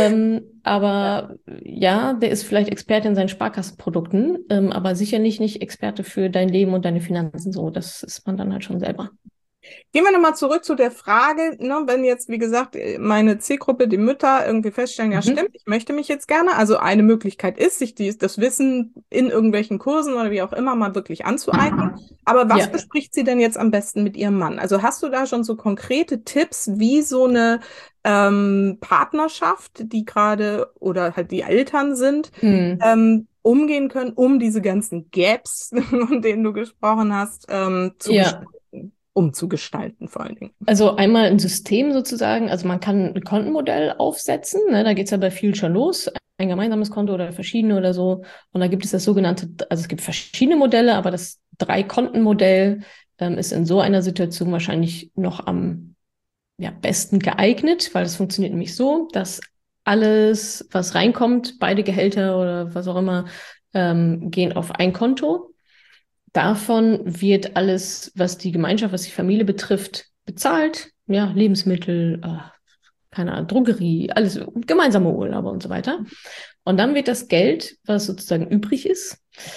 Aber ja, der ist vielleicht Experte in seinen Sparkassenprodukten, aber sicher nicht Experte für dein Leben und deine Finanzen. So, das ist man dann halt schon selber. Gehen wir nochmal zurück zu der Frage, ne, wenn jetzt, wie gesagt, meine Zielgruppe, die Mütter, irgendwie feststellen, ja Mhm. stimmt, ich möchte mich jetzt gerne. Also eine Möglichkeit ist, sich das Wissen in irgendwelchen Kursen oder wie auch immer mal wirklich anzueignen. Aber was Ja. bespricht sie denn jetzt am besten mit ihrem Mann? Also hast du da schon so konkrete Tipps, wie so eine Partnerschaft, die gerade oder halt die Eltern sind, Mhm. umgehen können, um diese ganzen Gaps, von denen du gesprochen hast, zu Ja. gestalten, umzugestalten vor allen Dingen. Also einmal ein System sozusagen, also man kann ein Kontenmodell aufsetzen, ne, da geht es ja bei vielen schon los, ein gemeinsames Konto oder verschiedene oder so. Und da gibt es das sogenannte, also es gibt verschiedene Modelle, aber das Drei-Konten-Modell ist in so einer Situation wahrscheinlich noch am besten geeignet, weil es funktioniert nämlich so, dass alles, was reinkommt, beide Gehälter oder was auch immer, gehen auf ein Konto. Davon wird alles, was die Gemeinschaft, was die Familie betrifft, bezahlt. Ja, Lebensmittel, keine Ahnung, Drogerie, alles, gemeinsame Urlaube und so weiter. Und dann wird das Geld, was sozusagen übrig ist,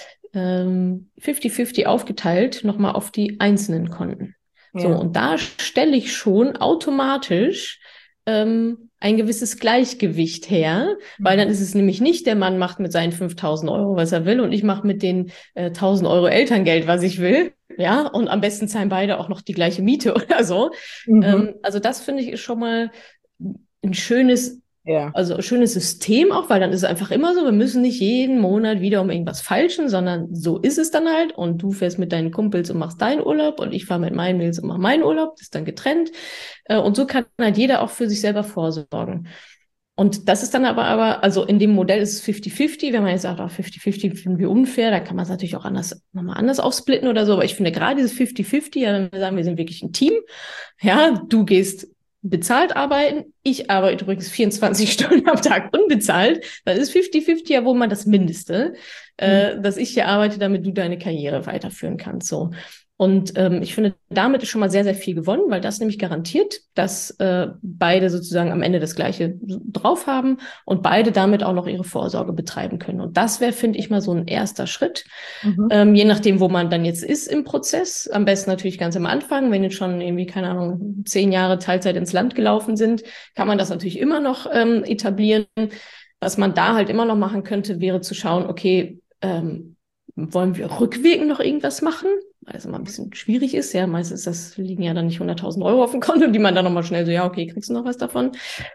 50-50 aufgeteilt, nochmal auf die einzelnen Konten. So, Ja. und da stelle ich schon automatisch ein gewisses Gleichgewicht her, weil dann ist es nämlich nicht, der Mann macht mit seinen 5.000 Euro, was er will, und ich mache mit den 1.000 Euro Elterngeld, was ich will, ja, und am besten zahlen beide auch noch die gleiche Miete oder so. Also das finde ich ist schon mal ein schönes, also ein schönes System auch, weil dann ist es einfach immer so, wir müssen nicht jeden Monat wieder um irgendwas falschen, sondern so ist es dann halt, und du fährst mit deinen Kumpels und machst deinen Urlaub und ich fahre mit meinen Mädels und mache meinen Urlaub, das ist dann getrennt, und so kann halt jeder auch für sich selber vorsorgen. Und das ist dann aber, also in dem Modell ist es 50-50, wenn man jetzt sagt, 50-50 finden wir unfair, da kann man es natürlich auch nochmal anders aufsplitten oder so, aber ich finde gerade dieses 50-50, ja, wenn wir sagen, wir sind wirklich ein Team, ja, du gehst bezahlt arbeiten, ich arbeite übrigens 24 Stunden am Tag unbezahlt, dann ist 50-50 ja wohl mal das Mindeste, dass ich hier arbeite, damit du deine Karriere weiterführen kannst, so. Und ich finde, damit ist schon mal sehr, sehr viel gewonnen, weil das nämlich garantiert, dass beide sozusagen am Ende das Gleiche drauf haben und beide damit auch noch ihre Vorsorge betreiben können. Und das wäre, finde ich, mal so ein erster Schritt, je nachdem, wo man dann jetzt ist im Prozess. Am besten natürlich ganz am Anfang, wenn jetzt schon irgendwie, keine Ahnung, 10 Jahre Teilzeit ins Land gelaufen sind, kann man das natürlich immer noch etablieren. Was man da halt immer noch machen könnte, wäre zu schauen, okay, wollen wir rückwirkend noch irgendwas machen? Weil es immer ein bisschen schwierig ist. Ja, meistens liegen ja dann nicht 100.000 Euro auf dem Konto, die man dann nochmal schnell so, ja, okay, kriegst du noch was davon?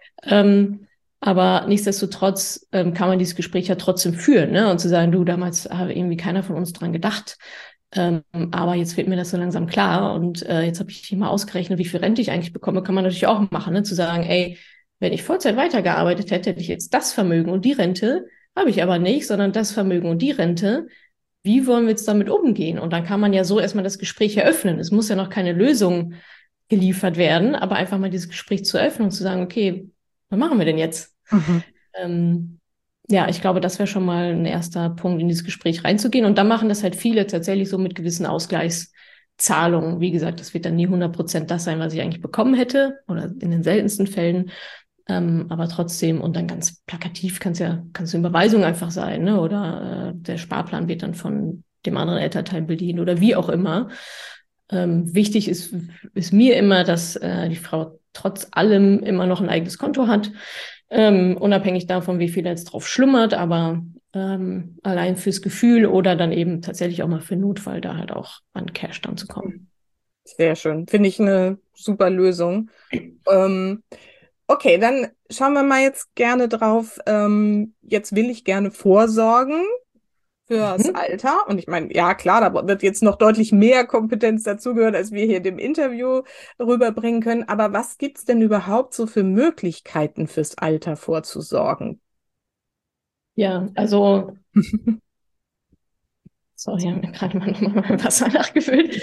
Aber nichtsdestotrotz kann man dieses Gespräch ja trotzdem führen, ne? Und zu sagen, du, damals habe irgendwie keiner von uns dran gedacht. Aber jetzt wird mir das so langsam klar. Und jetzt habe ich hier mal ausgerechnet, wie viel Rente ich eigentlich bekomme, kann man natürlich auch machen, ne? Zu sagen, ey, wenn ich Vollzeit weitergearbeitet hätte, hätte ich jetzt das Vermögen und die Rente, habe ich aber nicht, sondern das Vermögen und die Rente. Wie wollen wir jetzt damit umgehen? Und dann kann man ja so erstmal das Gespräch eröffnen. Es muss ja noch keine Lösung geliefert werden, aber einfach mal dieses Gespräch zu öffnen und zu sagen, okay, was machen wir denn jetzt? Ja, ich glaube, das wäre schon mal ein erster Punkt, in dieses Gespräch reinzugehen. Und dann machen das halt viele tatsächlich so mit gewissen Ausgleichszahlungen. Wie gesagt, das wird dann nie 100% das sein, was ich eigentlich bekommen hätte, oder in den seltensten Fällen. Aber trotzdem, und dann ganz plakativ kann es eine Überweisung einfach sein, ne? Oder der Sparplan wird dann von dem anderen Elternteil bedient oder wie auch immer. Wichtig ist mir immer, dass die Frau trotz allem immer noch ein eigenes Konto hat, unabhängig davon, wie viel jetzt drauf schlummert, aber allein fürs Gefühl oder dann eben tatsächlich auch mal für Notfall da halt auch an Cash dann zu kommen. Sehr schön. Finde ich eine super Lösung. Okay, dann schauen wir mal jetzt gerne drauf. Jetzt will ich gerne vorsorgen fürs Alter. Und ich meine, ja klar, da wird jetzt noch deutlich mehr Kompetenz dazugehören, als wir hier in dem Interview rüberbringen können. Aber was gibt's denn überhaupt so für Möglichkeiten fürs Alter vorzusorgen? Ja, also sorry, ich habe mir gerade mal nochmal mein Wasser nachgefüllt.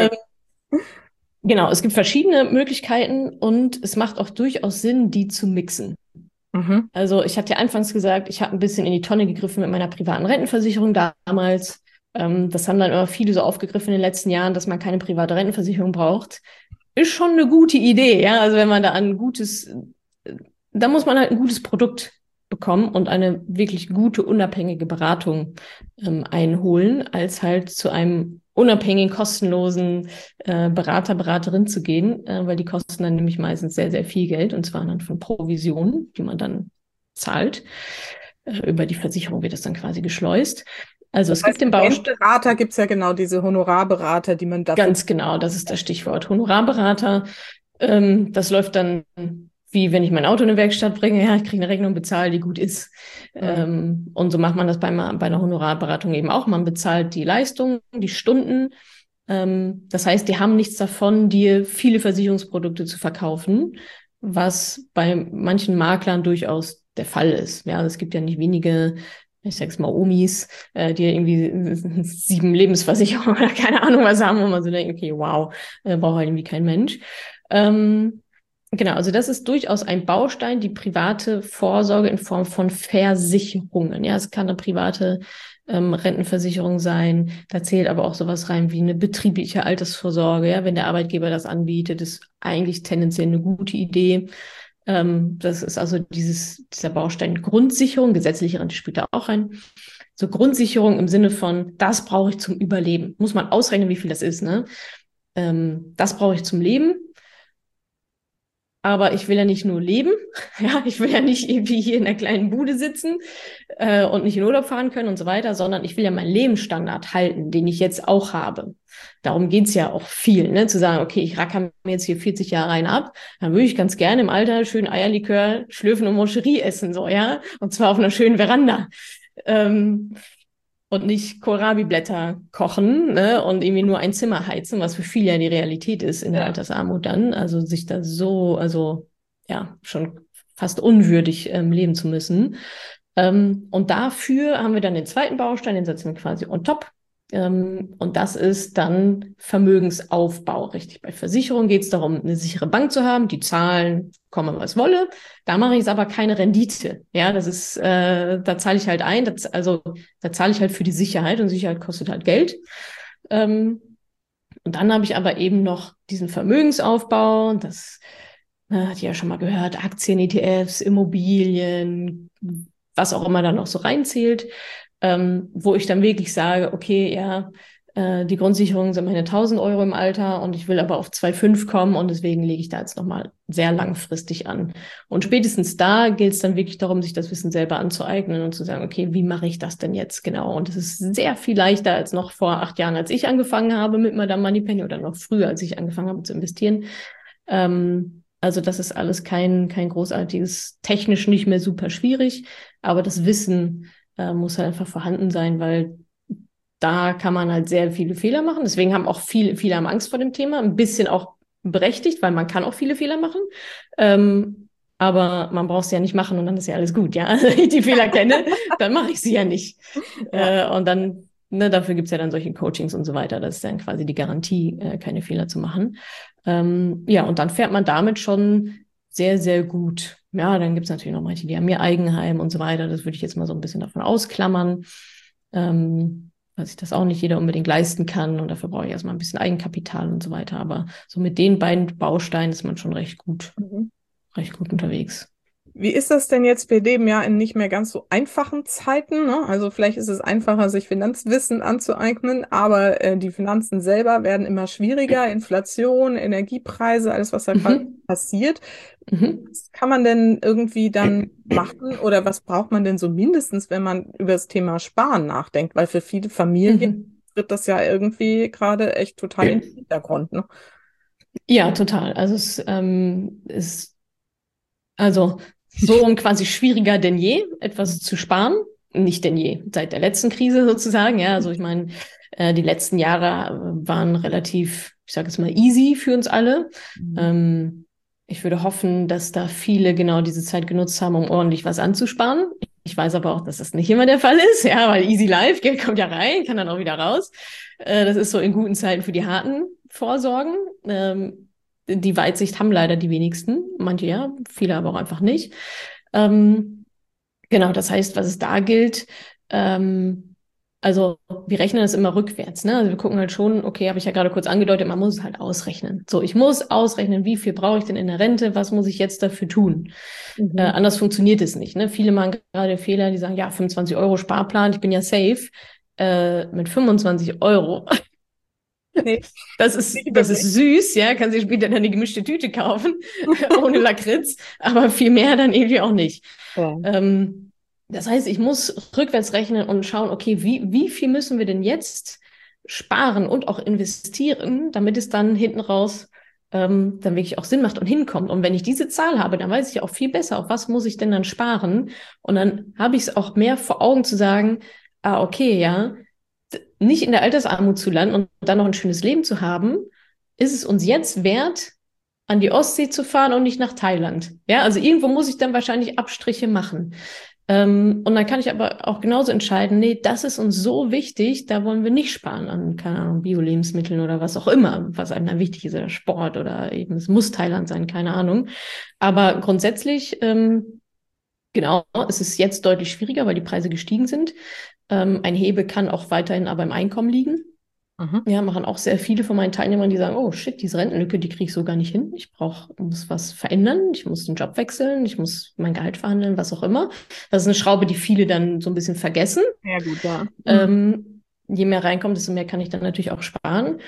Genau, es gibt verschiedene Möglichkeiten und es macht auch durchaus Sinn, die zu mixen. Also ich hatte ja anfangs gesagt, ich habe ein bisschen in die Tonne gegriffen mit meiner privaten Rentenversicherung damals. Das haben dann immer viele so aufgegriffen in den letzten Jahren, dass man keine private Rentenversicherung braucht. Ist schon eine gute Idee, ja. Also wenn man da da muss man halt ein gutes Produkt bekommen und eine wirklich gute, unabhängige Beratung einholen, als halt zu einem unabhängigen, kostenlosen Berater, Beraterin zu gehen, weil die kosten dann nämlich meistens sehr, sehr viel Geld, und zwar dann von Provisionen, die man dann zahlt. Über die Versicherung wird das dann quasi geschleust. Also es gibt den Baustein. Berater gibt es ja genau diese Honorarberater, die man dafür... Ganz genau, das ist das Stichwort. Honorarberater. Das läuft dann, wie wenn ich mein Auto in eine Werkstatt bringe, ja, ich kriege eine Rechnung, bezahle, die gut ist. Und so macht man das bei einer Honorarberatung eben auch. Man bezahlt die Leistung, die Stunden. Das heißt, die haben nichts davon, dir viele Versicherungsprodukte zu verkaufen, was bei manchen Maklern durchaus der Fall ist. Ja, es gibt ja nicht wenige, ich sag's mal, Omis, die irgendwie 7 Lebensversicherungen oder keine Ahnung was haben, wo man so denkt, okay, wow, braucht halt irgendwie kein Mensch. Genau, also das ist durchaus ein Baustein, die private Vorsorge in Form von Versicherungen. Ja, es kann eine private Rentenversicherung sein. Da zählt aber auch sowas rein wie eine betriebliche Altersvorsorge. Ja, wenn der Arbeitgeber das anbietet, ist eigentlich tendenziell eine gute Idee. Das ist also dieser Baustein Grundsicherung, gesetzliche Rente spielt da auch rein. So Grundsicherung im Sinne von, das brauche ich zum Überleben. Muss man ausrechnen, wie viel das ist, ne? Das brauche ich zum Leben. Aber ich will ja nicht nur leben, ja, ich will ja nicht irgendwie hier in einer kleinen Bude sitzen und nicht in Urlaub fahren können und so weiter, sondern ich will ja meinen Lebensstandard halten, den ich jetzt auch habe. Darum geht's ja auch viel, ne? Zu sagen, okay, ich racker mir jetzt hier 40 Jahre rein ab, dann würde ich ganz gerne im Alter schön Eierlikör schlürfen und Moncherie essen, so, ja, und zwar auf einer schönen Veranda. Und nicht Kohlrabi-Blätter kochen, ne, und irgendwie nur ein Zimmer heizen, was für viele ja die Realität ist in der Altersarmut dann. Also sich da so, also ja, schon fast unwürdig leben zu müssen. Und dafür haben wir dann den zweiten Baustein, den setzen wir quasi on top. Und das ist dann Vermögensaufbau, richtig. Bei Versicherung geht es darum, eine sichere Bank zu haben, die zahlen, komme was wolle. Da mache ich aber keine Rendite. Ja, das ist, da zahle ich halt ein, da zahle ich halt für die Sicherheit und Sicherheit kostet halt Geld. Und dann habe ich aber eben noch diesen Vermögensaufbau, das hat ihr ja schon mal gehört, Aktien, ETFs, Immobilien, was auch immer da noch so reinzählt. Wo ich dann wirklich sage, okay, ja, die Grundsicherung sind meine 1.000 Euro im Alter und ich will aber auf 2,5 kommen und deswegen lege ich da jetzt nochmal sehr langfristig an. Und spätestens da gilt es dann wirklich darum, sich das Wissen selber anzueignen und zu sagen, okay, wie mache ich das denn jetzt genau? Und es ist sehr viel leichter als noch vor 8 Jahren, als ich angefangen habe mit Madame Moneypenny oder noch früher, als ich angefangen habe zu investieren. Also das ist alles kein großartiges, technisch nicht mehr super schwierig, aber das Wissen muss halt einfach vorhanden sein, weil da kann man halt sehr viele Fehler machen. Deswegen haben auch viele haben Angst vor dem Thema. Ein bisschen auch berechtigt, weil man kann auch viele Fehler machen. Aber man braucht sie ja nicht machen und dann ist ja alles gut. Ja, also wenn ich die Fehler kenne, dann mache ich sie ja nicht. Ja. Und dann, ne, dafür gibt's ja dann solche Coachings und so weiter. Das ist dann quasi die Garantie, keine Fehler zu machen. Ja, und dann fährt man damit schon sehr, sehr gut. Ja, dann gibt's natürlich noch manche, die haben ihr Eigenheim und so weiter. Das würde ich jetzt mal so ein bisschen davon ausklammern, weil sich das auch nicht jeder unbedingt leisten kann. Und dafür brauche ich erstmal ein bisschen Eigenkapital und so weiter. Aber so mit den beiden Bausteinen ist man schon recht gut unterwegs. Wie ist das denn jetzt? Wir leben ja in nicht mehr ganz so einfachen Zeiten, ne? Also vielleicht ist es einfacher, sich Finanzwissen anzueignen, aber die Finanzen selber werden immer schwieriger. Inflation, Energiepreise, alles, was da gerade passiert. Was kann man denn irgendwie dann machen oder was braucht man denn so mindestens, wenn man über das Thema Sparen nachdenkt? Weil für viele Familien wird das ja irgendwie gerade echt total in den Hintergrund, ne? Ja, total. Also es ist also so quasi schwieriger denn je, etwas zu sparen. Nicht denn je, seit der letzten Krise sozusagen. Ja, also ich meine, die letzten Jahre waren relativ, ich sage jetzt mal, easy für uns alle. Ich würde hoffen, dass da viele genau diese Zeit genutzt haben, um ordentlich was anzusparen. Ich weiß aber auch, dass das nicht immer der Fall ist, ja, weil easy life, Geld kommt ja rein, kann dann auch wieder raus. Das ist so in guten Zeiten für die harten Vorsorgen. Die Weitsicht haben leider die wenigsten, manche ja, viele aber auch einfach nicht. Genau, das heißt, was es da gilt, also wir rechnen das immer rückwärts, ne? Also wir gucken halt schon, okay, habe ich ja gerade kurz angedeutet, man muss es halt ausrechnen. So, ich muss ausrechnen, wie viel brauche ich denn in der Rente, was muss ich jetzt dafür tun? Anders funktioniert es nicht, ne? Viele machen gerade Fehler, die sagen, ja, 25 Euro Sparplan, ich bin ja safe. Mit 25 Euro. Nee, das ist süß, ja, kann sich später dann eine gemischte Tüte kaufen, ohne Lakritz, aber viel mehr dann irgendwie auch nicht. Ja. Das heißt, ich muss rückwärts rechnen und schauen, okay, wie viel müssen wir denn jetzt sparen und auch investieren, damit es dann hinten raus dann wirklich auch Sinn macht und hinkommt. Und wenn ich diese Zahl habe, dann weiß ich auch viel besser, auf was muss ich denn dann sparen. Und dann habe ich es auch mehr vor Augen zu sagen, okay, ja, nicht in der Altersarmut zu landen und dann noch ein schönes Leben zu haben, ist es uns jetzt wert, an die Ostsee zu fahren und nicht nach Thailand. Ja, also irgendwo muss ich dann wahrscheinlich Abstriche machen. Und dann kann ich aber auch genauso entscheiden, nee, das ist uns so wichtig, da wollen wir nicht sparen an, keine Ahnung, Bio-Lebensmitteln oder was auch immer, was einem dann wichtig ist, oder Sport oder eben, es muss Thailand sein, keine Ahnung. Aber grundsätzlich, genau, es ist jetzt deutlich schwieriger, weil die Preise gestiegen sind. Ein Hebel kann auch weiterhin aber im Einkommen liegen. Ja, machen auch sehr viele von meinen Teilnehmern, die sagen, oh shit, diese Rentenlücke, die kriege ich so gar nicht hin. Muss was verändern, ich muss den Job wechseln, ich muss mein Gehalt verhandeln, was auch immer. Das ist eine Schraube, die viele dann so ein bisschen vergessen. Ja, gut, ja. Je mehr reinkommt, desto mehr kann ich dann natürlich auch sparen.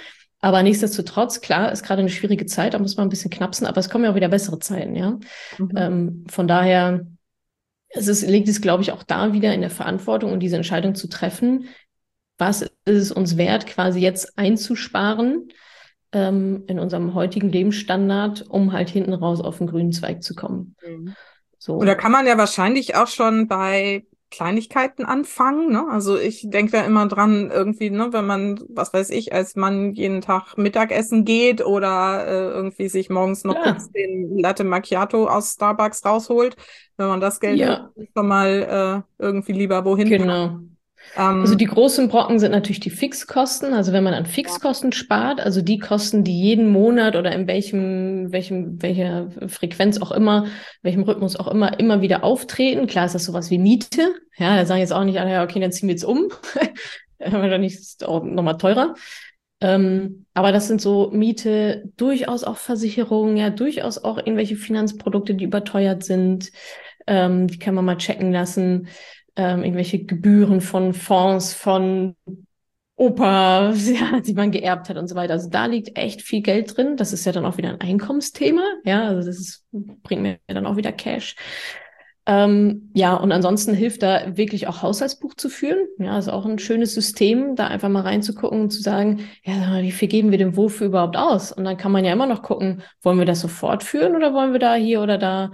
Aber nichtsdestotrotz, klar, ist gerade eine schwierige Zeit, da muss man ein bisschen knapsen, aber es kommen ja auch wieder bessere Zeiten, ja. Von daher liegt es, glaube ich, auch da wieder in der Verantwortung und diese Entscheidung zu treffen, was ist es uns wert, quasi jetzt einzusparen in unserem heutigen Lebensstandard, um halt hinten raus auf den grünen Zweig zu kommen. So. Und da kann man ja wahrscheinlich auch schon bei Kleinigkeiten anfangen, ne? Also ich denke da immer dran, irgendwie, ne, wenn man, was weiß ich, als Mann jeden Tag Mittagessen geht oder irgendwie sich morgens noch kurz den Latte Macchiato aus Starbucks rausholt, wenn man das Geld schon mal irgendwie lieber wohin Genau. Also die großen Brocken sind natürlich die Fixkosten. Also wenn man an Fixkosten spart, also die Kosten, die jeden Monat oder in welcher Frequenz auch immer, welchem Rhythmus auch immer wieder auftreten. Klar ist das sowas wie Miete. Ja, da sagen jetzt auch nicht alle, ja, okay, dann ziehen wir jetzt um. Wahrscheinlich ist es auch nochmal teurer. Aber das sind so Miete, durchaus auch Versicherungen, ja, durchaus auch irgendwelche Finanzprodukte, die überteuert sind. Die kann man mal checken lassen. Irgendwelche Gebühren von Fonds, von Opa, ja, die man geerbt hat und so weiter. Also da liegt echt viel Geld drin. Das ist ja dann auch wieder ein Einkommensthema. Ja, also bringt mir dann auch wieder Cash. Ja, und ansonsten hilft da wirklich auch Haushaltsbuch zu führen. Ja, ist auch ein schönes System, da einfach mal reinzugucken und zu sagen, ja, sag mal, wie viel geben wir denn wofür überhaupt aus? Und dann kann man ja immer noch gucken, wollen wir das sofort führen oder wollen wir da hier oder da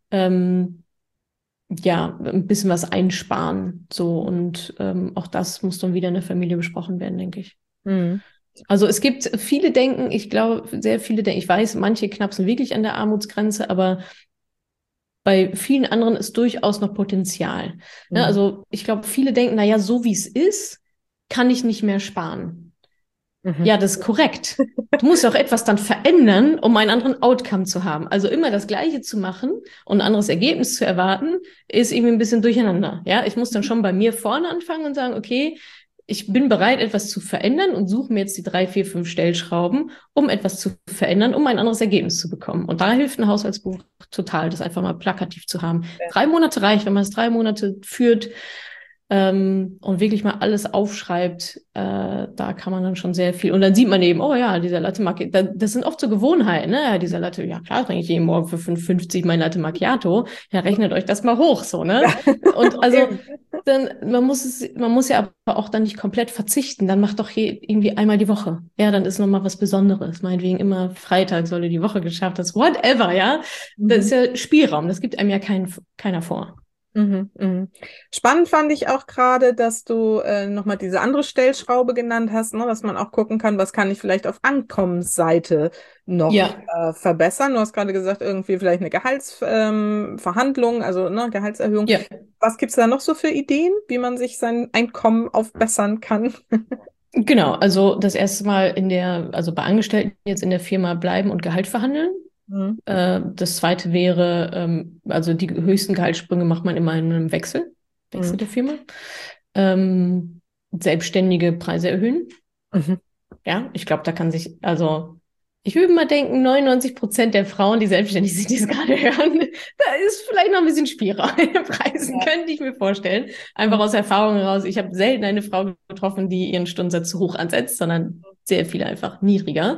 ja, ein bisschen was einsparen. So, und auch das muss dann wieder in der Familie besprochen werden, denke ich. Also es gibt viele denken, ich glaube, sehr viele denken, ich weiß, manche knapsen wirklich an der Armutsgrenze, aber bei vielen anderen ist durchaus noch Potenzial. Ja, also ich glaube, viele denken, naja, so wie es ist, kann ich nicht mehr sparen. Ja, das ist korrekt. Du musst auch etwas dann verändern, um einen anderen Outcome zu haben. Also immer das Gleiche zu machen und ein anderes Ergebnis zu erwarten, ist irgendwie ein bisschen durcheinander. Ja, ich muss dann schon bei mir vorne anfangen und sagen, okay, ich bin bereit, etwas zu verändern und suche mir jetzt die 3, 4, 5 Stellschrauben, um etwas zu verändern, um ein anderes Ergebnis zu bekommen. Und da hilft ein Haushaltsbuch total, das einfach mal plakativ zu haben. 3 Monate reicht, wenn man es 3 Monate führt, und wirklich mal alles aufschreibt, da kann man dann schon sehr viel. Und dann sieht man eben, oh ja, dieser Latte Macchiato, das sind oft so Gewohnheiten, ne? Ja, dieser Latte, ja klar, trinke ich jeden Morgen für 5,50 mein Latte Macchiato. Ja, rechnet euch das mal hoch, so, ne? Und also, dann, man muss ja aber auch dann nicht komplett verzichten. Dann macht doch irgendwie einmal die Woche. Ja, dann ist nochmal was Besonderes. Meinetwegen immer Freitag soll die Woche geschafft, das whatever, ja? Das ist ja Spielraum. Das gibt einem ja keiner vor. Spannend fand ich auch gerade, dass du nochmal diese andere Stellschraube genannt hast, ne, dass man auch gucken kann, was kann ich vielleicht auf Einkommensseite noch verbessern. Du hast gerade gesagt, irgendwie vielleicht eine Gehaltsverhandlung, also ne, Gehaltserhöhung. Ja. Was gibt's da noch so für Ideen, wie man sich sein Einkommen aufbessern kann? Genau, also das erste Mal also bei Angestellten jetzt in der Firma bleiben und Gehalt verhandeln. Das zweite wäre, also die höchsten Gehaltssprünge macht man immer in einem Wechsel der Firma. Selbstständige Preise erhöhen. Ja, ich glaube, da kann sich, also ich würde mal denken, 99% der Frauen, die selbstständig sind, die es gerade hören, da ist vielleicht noch ein bisschen Spielraum in den Preisen, könnte ich mir vorstellen. Einfach aus Erfahrung heraus. Ich habe selten eine Frau getroffen, die ihren Stundensatz zu hoch ansetzt, sondern sehr viele einfach niedriger.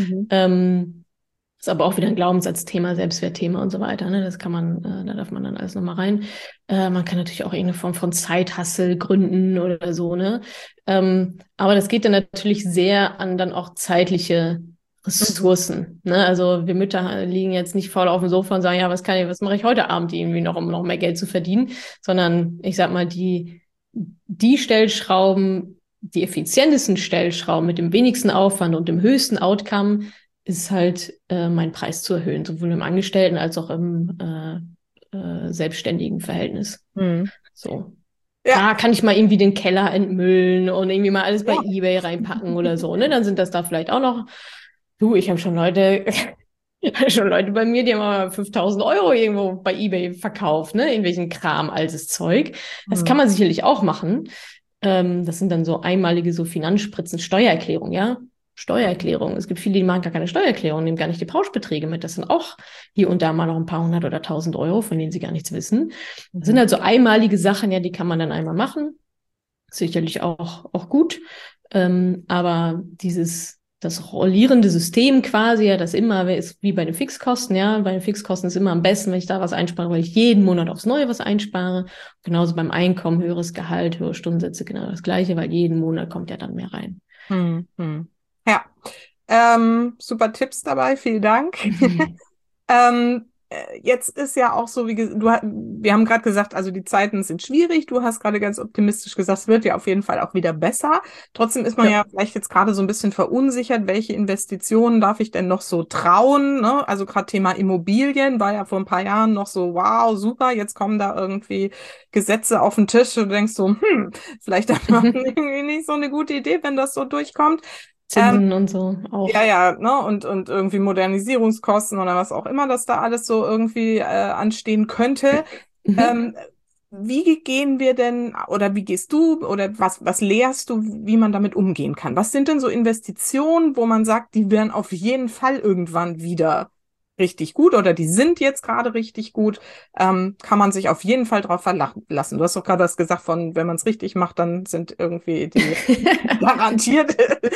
Ist aber auch wieder ein Glaubenssatzthema, Selbstwertthema und so weiter. Ne? Das kann man, da darf man dann alles nochmal rein. Man kann natürlich auch irgendeine Form von Zeithassel gründen oder so. Ne? Aber das geht dann natürlich sehr an dann auch zeitliche Ressourcen. Ne? Also wir Mütter liegen jetzt nicht faul auf dem Sofa und sagen, ja, was mache ich heute Abend irgendwie noch, um noch mehr Geld zu verdienen? Sondern ich sag mal, die Stellschrauben, die effizientesten Stellschrauben mit dem wenigsten Aufwand und dem höchsten Outcome ist halt meinen Preis zu erhöhen, sowohl im Angestellten als auch im selbstständigen Verhältnis. So. Ja. Da kann ich mal irgendwie den Keller entmüllen und irgendwie mal alles bei eBay reinpacken oder so. Ne? Dann sind das da vielleicht auch noch. Du, ich habe schon Leute bei mir, die haben mal 5.000 € irgendwo bei eBay verkauft, ne? Irgendwelchen Kram, altes Zeug. Das kann man sicherlich auch machen. Das sind dann so einmalige so Finanzspritzen, Steuererklärung, ja. Steuererklärung. Es gibt viele, die machen gar keine Steuererklärung, nehmen gar nicht die Pauschbeträge mit. Das sind auch hier und da mal noch ein paar 100 oder 1.000 €, von denen sie gar nichts wissen. Das sind halt so einmalige Sachen, ja, die kann man dann einmal machen. Sicherlich auch gut. Aber dieses das rollierende System quasi, ja, das immer ist wie bei den Fixkosten, ja. Bei den Fixkosten ist immer am besten, wenn ich da was einspare, weil ich jeden Monat aufs Neue was einspare. Genauso beim Einkommen, höheres Gehalt, höhere Stundensätze, genau das Gleiche, weil jeden Monat kommt ja dann mehr rein. Ja, super Tipps dabei, vielen Dank. Jetzt ist ja auch so, wir haben gerade gesagt, also die Zeiten sind schwierig. Du hast gerade ganz optimistisch gesagt, es wird ja auf jeden Fall auch wieder besser. Trotzdem ist man ja vielleicht jetzt gerade so ein bisschen verunsichert, welche Investitionen darf ich denn noch so trauen, ne? Also gerade Thema Immobilien war ja vor ein paar Jahren noch so, wow, super, jetzt kommen da irgendwie Gesetze auf den Tisch und du denkst so, vielleicht einfach irgendwie nicht so eine gute Idee, wenn das so durchkommt. Zinsen und so auch. Ja, ne, und irgendwie Modernisierungskosten oder was auch immer, das da alles so irgendwie anstehen könnte. Ähm, Wie gehen wir denn, oder wie gehst du, oder was lehrst du, wie man damit umgehen kann? Was sind denn so Investitionen, wo man sagt, die werden auf jeden Fall irgendwann wieder richtig gut oder die sind jetzt gerade richtig gut, kann man sich auf jeden Fall drauf verlassen. Du hast doch gerade das gesagt von, wenn man es richtig macht, dann sind irgendwie die garantiert.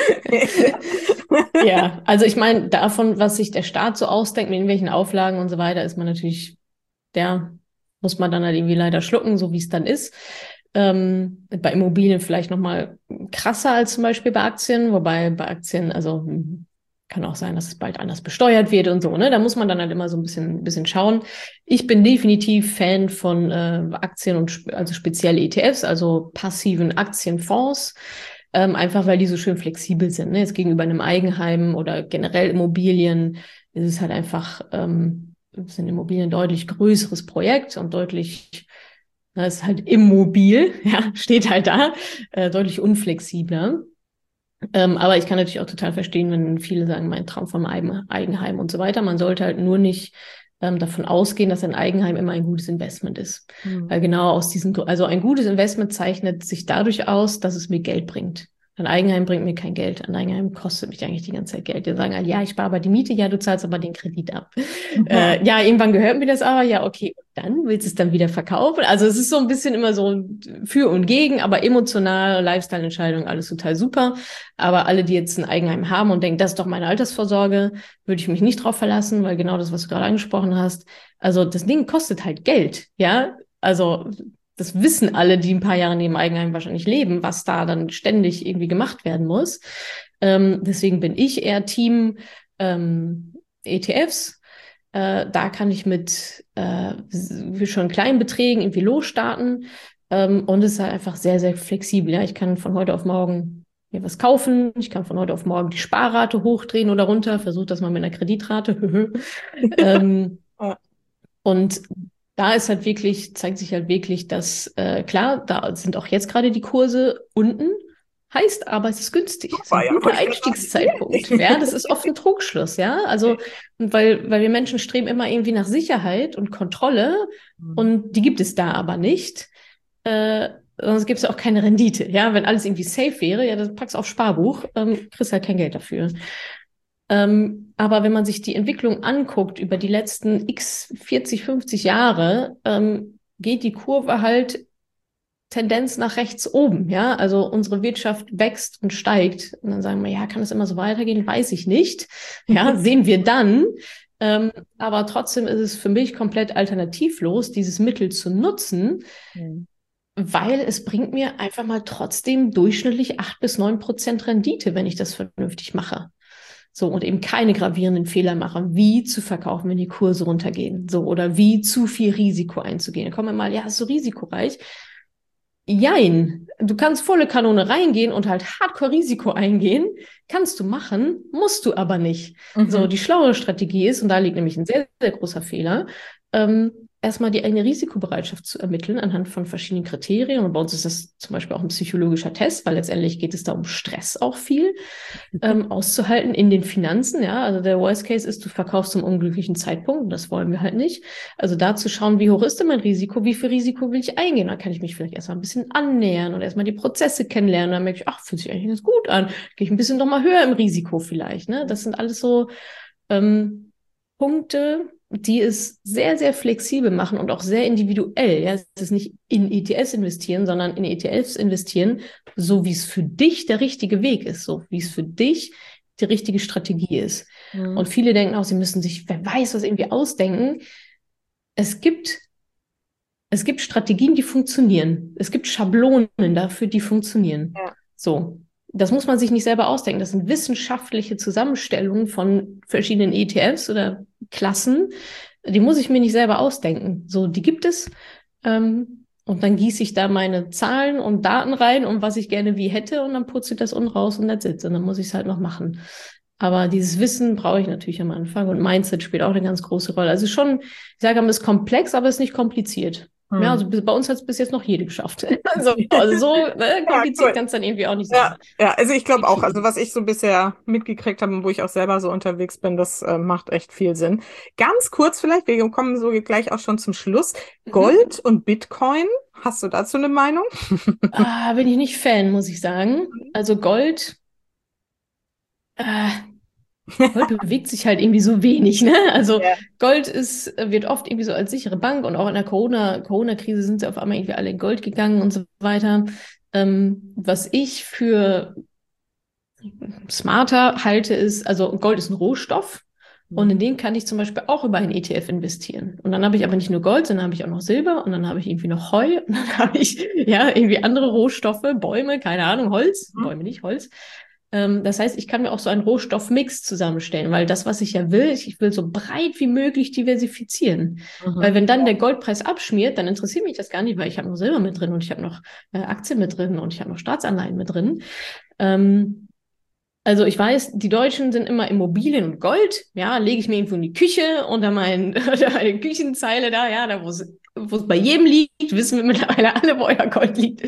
Ja, also ich meine, davon, was sich der Staat so ausdenkt, mit irgendwelchen Auflagen und so weiter, ist man natürlich, muss man dann halt irgendwie leider schlucken, so wie es dann ist. Bei Immobilien vielleicht nochmal krasser als zum Beispiel bei Aktien, wobei bei Aktien, also kann auch sein, dass es bald anders besteuert wird und so, ne? Da muss man dann halt immer so ein bisschen schauen. Ich bin definitiv Fan von Aktien und also spezielle ETFs, also passiven Aktienfonds. Einfach weil die so schön flexibel sind. Ne? Jetzt gegenüber einem Eigenheim oder generell Immobilien ist es halt einfach, sind Immobilien ein deutlich größeres Projekt und deutlich, es ist halt immobil, ja, steht halt da, deutlich unflexibler. Aber ich kann natürlich auch total verstehen, wenn viele sagen, mein Traum vom Eigenheim und so weiter. Man sollte halt nur nicht davon ausgehen, dass ein Eigenheim immer ein gutes Investment ist. Weil genau aus also ein gutes Investment zeichnet sich dadurch aus, dass es mir Geld bringt. Ein Eigenheim bringt mir kein Geld. Ein Eigenheim kostet mich eigentlich die ganze Zeit Geld. Die sagen halt, ja, ich spare aber die Miete, ja, du zahlst aber den Kredit ab. Ja, irgendwann gehört mir das aber, ja, okay, und dann willst du es dann wieder verkaufen. Also es ist so ein bisschen immer so für und gegen, aber emotional, Lifestyle-Entscheidung, alles total super. Aber alle, die jetzt ein Eigenheim haben und denken, das ist doch meine Altersvorsorge, würde ich mich nicht drauf verlassen, weil genau das, was du gerade angesprochen hast, also das Ding kostet halt Geld, ja. Also das wissen alle, die ein paar Jahre neben Eigenheim wahrscheinlich leben, was da dann ständig irgendwie gemacht werden muss. Deswegen bin ich eher Team ETFs. Da kann ich mit schon kleinen Beträgen irgendwie losstarten. Und es ist halt einfach sehr, sehr flexibel. Ja? Ich kann von heute auf morgen mir was kaufen. Ich kann von heute auf morgen die Sparrate hochdrehen oder runter. Versuche das mal mit einer Kreditrate. Und da ist halt wirklich, zeigt sich halt wirklich, dass, klar, da sind auch jetzt gerade die Kurse unten, heißt aber, es ist günstig. Es ist ein guter Einstiegszeitpunkt. Ja, das ist oft ein Trugschluss, ja. Also, weil wir Menschen streben immer irgendwie nach Sicherheit und Kontrolle und die gibt es da aber nicht. Sonst gibt es auch keine Rendite. Ja, wenn alles irgendwie safe wäre, ja, dann packst du auf Sparbuch, kriegst halt kein Geld dafür. Aber wenn man sich die Entwicklung anguckt über die letzten 40, 50 Jahre, geht die Kurve halt Tendenz nach rechts oben, ja. Also unsere Wirtschaft wächst und steigt. Und dann sagen wir, ja, kann es immer so weitergehen? Weiß ich nicht. Ja, sehen wir dann. Aber trotzdem ist es für mich komplett alternativlos, dieses Mittel zu nutzen, weil es bringt mir einfach mal trotzdem durchschnittlich 8-9% Rendite, wenn ich das vernünftig mache. So, und eben keine gravierenden Fehler machen, wie zu verkaufen, wenn die Kurse runtergehen. So, oder wie zu viel Risiko einzugehen. Dann kommen wir mal, ja, ist so risikoreich. Jein. Du kannst volle Kanone reingehen und halt Hardcore-Risiko eingehen. Kannst du machen, musst du aber nicht. So, die schlauere Strategie ist, und da liegt nämlich ein sehr, sehr großer Fehler, erstmal die eigene Risikobereitschaft zu ermitteln anhand von verschiedenen Kriterien. Und bei uns ist das zum Beispiel auch ein psychologischer Test, weil letztendlich geht es da um Stress auch viel auszuhalten in den Finanzen. Ja, also der Worst Case ist, du verkaufst zum unglücklichen Zeitpunkt. Das wollen wir halt nicht. Also da zu schauen, wie hoch ist denn mein Risiko? Wie viel Risiko will ich eingehen? Da kann ich mich vielleicht erstmal ein bisschen annähern und erstmal die Prozesse kennenlernen. Und dann merke ich, ach, fühlt sich eigentlich ganz gut an. Gehe ich ein bisschen noch mal höher im Risiko vielleicht. Ne? Das sind alles so Punkte, die es sehr, sehr flexibel machen und auch sehr individuell. Ja, es ist nicht in ETFs investieren, sondern in ETFs investieren, so wie es für dich der richtige Weg ist, so wie es für dich die richtige Strategie ist. Mhm. Und viele denken auch, sie müssen sich, wer weiß, was irgendwie ausdenken. Es gibt Strategien, die funktionieren. Es gibt Schablonen dafür, die funktionieren. Ja. So. Das muss man sich nicht selber ausdenken. Das sind wissenschaftliche Zusammenstellungen von verschiedenen ETFs oder Klassen. Die muss ich mir nicht selber ausdenken. So, die gibt es. Und dann gieße ich da meine Zahlen und Daten rein und was ich gerne wie hätte und dann putze ich das unten raus und that's it. Und dann muss ich es halt noch machen. Aber dieses Wissen brauche ich natürlich am Anfang und Mindset spielt auch eine ganz große Rolle. Also schon, ich sage mal, es ist komplex, aber es ist nicht kompliziert. Ja, also bei uns hat es bis jetzt noch jede geschafft. Also so kompliziert kann es dann irgendwie auch nicht sein. Ja, also ich glaube auch, also was ich so bisher mitgekriegt habe und wo ich auch selber so unterwegs bin, das macht echt viel Sinn. Ganz kurz vielleicht, wir kommen so gleich auch schon zum Schluss. Gold und Bitcoin, hast du dazu eine Meinung? Bin ich nicht Fan, muss ich sagen. Also Gold bewegt sich halt irgendwie so wenig, ne? Also Gold wird oft irgendwie so als sichere Bank und auch in der Corona-Krise sind sie auf einmal irgendwie alle in Gold gegangen und so weiter. Was ich für smarter halte, ist, also Gold ist ein Rohstoff und in den kann ich zum Beispiel auch über einen ETF investieren. Und dann habe ich aber nicht nur Gold, sondern habe ich auch noch Silber und dann habe ich irgendwie noch Heu und dann habe ich irgendwie andere Rohstoffe, Bäume, keine Ahnung, Holz, Bäume nicht, Holz. Das heißt, ich kann mir auch so einen Rohstoffmix zusammenstellen, weil das, was ich ja will, ich will so breit wie möglich diversifizieren. Weil wenn dann der Goldpreis abschmiert, dann interessiert mich das gar nicht, weil ich habe noch Silber mit drin und ich habe noch Aktien mit drin und ich habe noch Staatsanleihen mit drin. Also ich weiß, die Deutschen sind immer Immobilien und Gold. Ja, lege ich mir irgendwo in die Küche unter meine Küchenzeile da wo es bei jedem liegt, wissen wir mittlerweile alle, wo euer Gold liegt.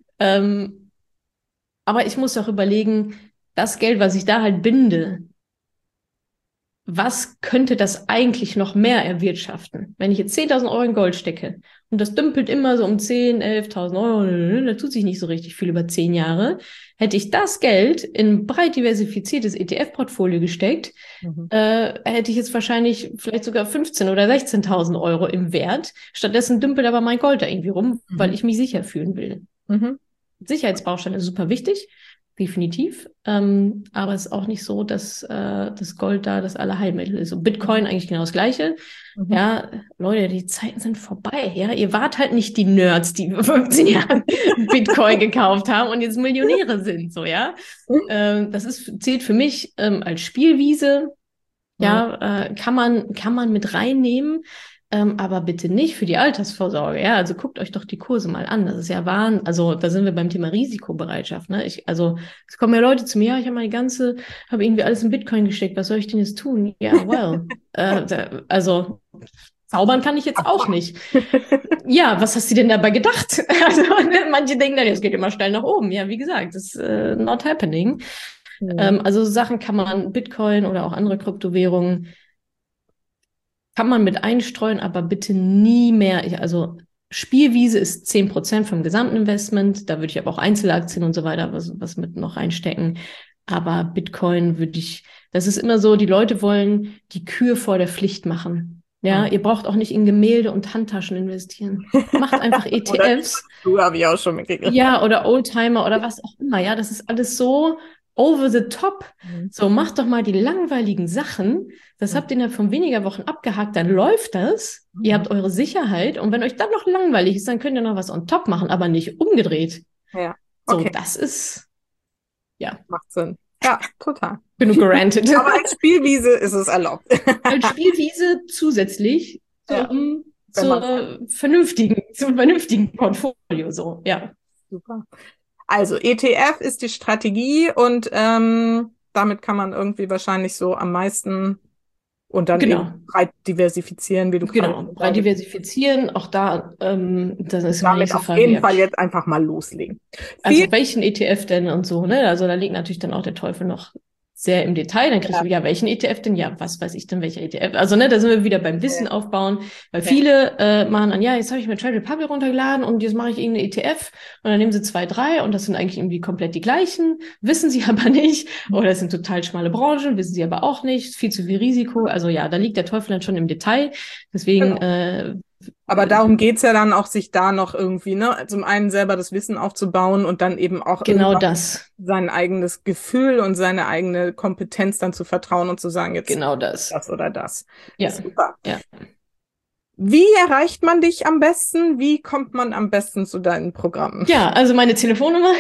Aber ich muss auch überlegen, das Geld, was ich da halt binde, was könnte das eigentlich noch mehr erwirtschaften? Wenn ich jetzt 10.000 Euro in Gold stecke und das dümpelt immer so um 10, 11.000 Euro, da tut sich nicht so richtig viel über 10 Jahre, hätte ich das Geld in ein breit diversifiziertes ETF-Portfolio gesteckt, hätte ich jetzt wahrscheinlich vielleicht sogar 15.000 oder 16.000 Euro im Wert. Stattdessen dümpelt aber mein Gold da irgendwie rum, weil ich mich sicher fühlen will. Sicherheitsbaustein ist super wichtig, definitiv. Aber es ist auch nicht so, dass das Gold da das Allheilmittel ist. Und Bitcoin eigentlich genau das Gleiche. Ja, Leute, die Zeiten sind vorbei. Ja, ihr wart halt nicht die Nerds, die vor 15 Jahren Bitcoin gekauft haben und jetzt Millionäre sind, so, ja. Das zählt für mich als Spielwiese. Ja, kann man mit reinnehmen. Aber bitte nicht für die Altersvorsorge, ja. Also guckt euch doch die Kurse mal an. Das ist ja Wahnsinn. Also da sind wir beim Thema Risikobereitschaft, ne? Es kommen ja Leute zu mir, ich habe irgendwie alles in Bitcoin gesteckt. Was soll ich denn jetzt tun? Ja, well. Also zaubern kann ich jetzt auch nicht. Ja, was hast du denn dabei gedacht? Also manche denken dann, es geht immer steil nach oben. Ja, wie gesagt, das ist not happening. Also Sachen kann man, Bitcoin oder auch andere Kryptowährungen, kann man mit einstreuen, aber bitte nie mehr. Also Spielwiese ist 10% vom Gesamtinvestment. Da würde ich aber auch Einzelaktien und so weiter was mit noch reinstecken. Aber Bitcoin das ist immer so, die Leute wollen die Kür vor der Pflicht machen. Ja, ihr braucht auch nicht in Gemälde und Handtaschen investieren. Macht einfach ETFs. Du habe ich auch schon mitgekriegt. Ja, oder Oldtimer oder was auch immer. Ja, das ist alles so over the top. So, macht doch mal die langweiligen Sachen. Das habt ihr innerhalb von weniger Wochen abgehakt, dann läuft das. Ihr habt eure Sicherheit. Und wenn euch dann noch langweilig ist, dann könnt ihr noch was on top machen, aber nicht umgedreht. Ja. Okay. So, das ist, macht Sinn. Ja, total. Genug gerantet. Aber als Spielwiese ist es erlaubt. Als Spielwiese zusätzlich zum vernünftigen Portfolio, so, ja. Super. Also ETF ist die Strategie und damit kann man irgendwie wahrscheinlich so am meisten und dann eben breit diversifizieren, wie du gerade breit diversifizieren, auch da, das ist damit nächste Frage. Auf jeden Fall jetzt einfach mal loslegen. Also welchen ETF denn und so, ne? Also da liegt natürlich dann auch der Teufel noch sehr im Detail, dann kriegst du, welchen ETF denn? Ja, was weiß ich denn, welcher ETF? Also, ne, da sind wir wieder beim Wissen aufbauen, weil viele machen dann, jetzt habe ich mir Trade Republic runtergeladen und jetzt mache ich irgendeinen ETF und dann nehmen sie 2, 3 und das sind eigentlich irgendwie komplett die gleichen, wissen sie aber nicht, oder es sind total schmale Branchen, wissen sie aber auch nicht, viel zu viel Risiko, also ja, da liegt der Teufel dann schon im Detail, deswegen Aber darum geht's ja dann auch, sich da noch irgendwie, ne, zum einen selber das Wissen aufzubauen und dann eben auch Genau irgendwann das. sein eigenes Gefühl und seine eigene Kompetenz dann zu vertrauen und zu sagen, jetzt Genau das. das oder das. Ja, Super. ja. Wie erreicht man dich am besten? Wie kommt man am besten zu deinen Programmen? Ja, also meine Telefonnummer.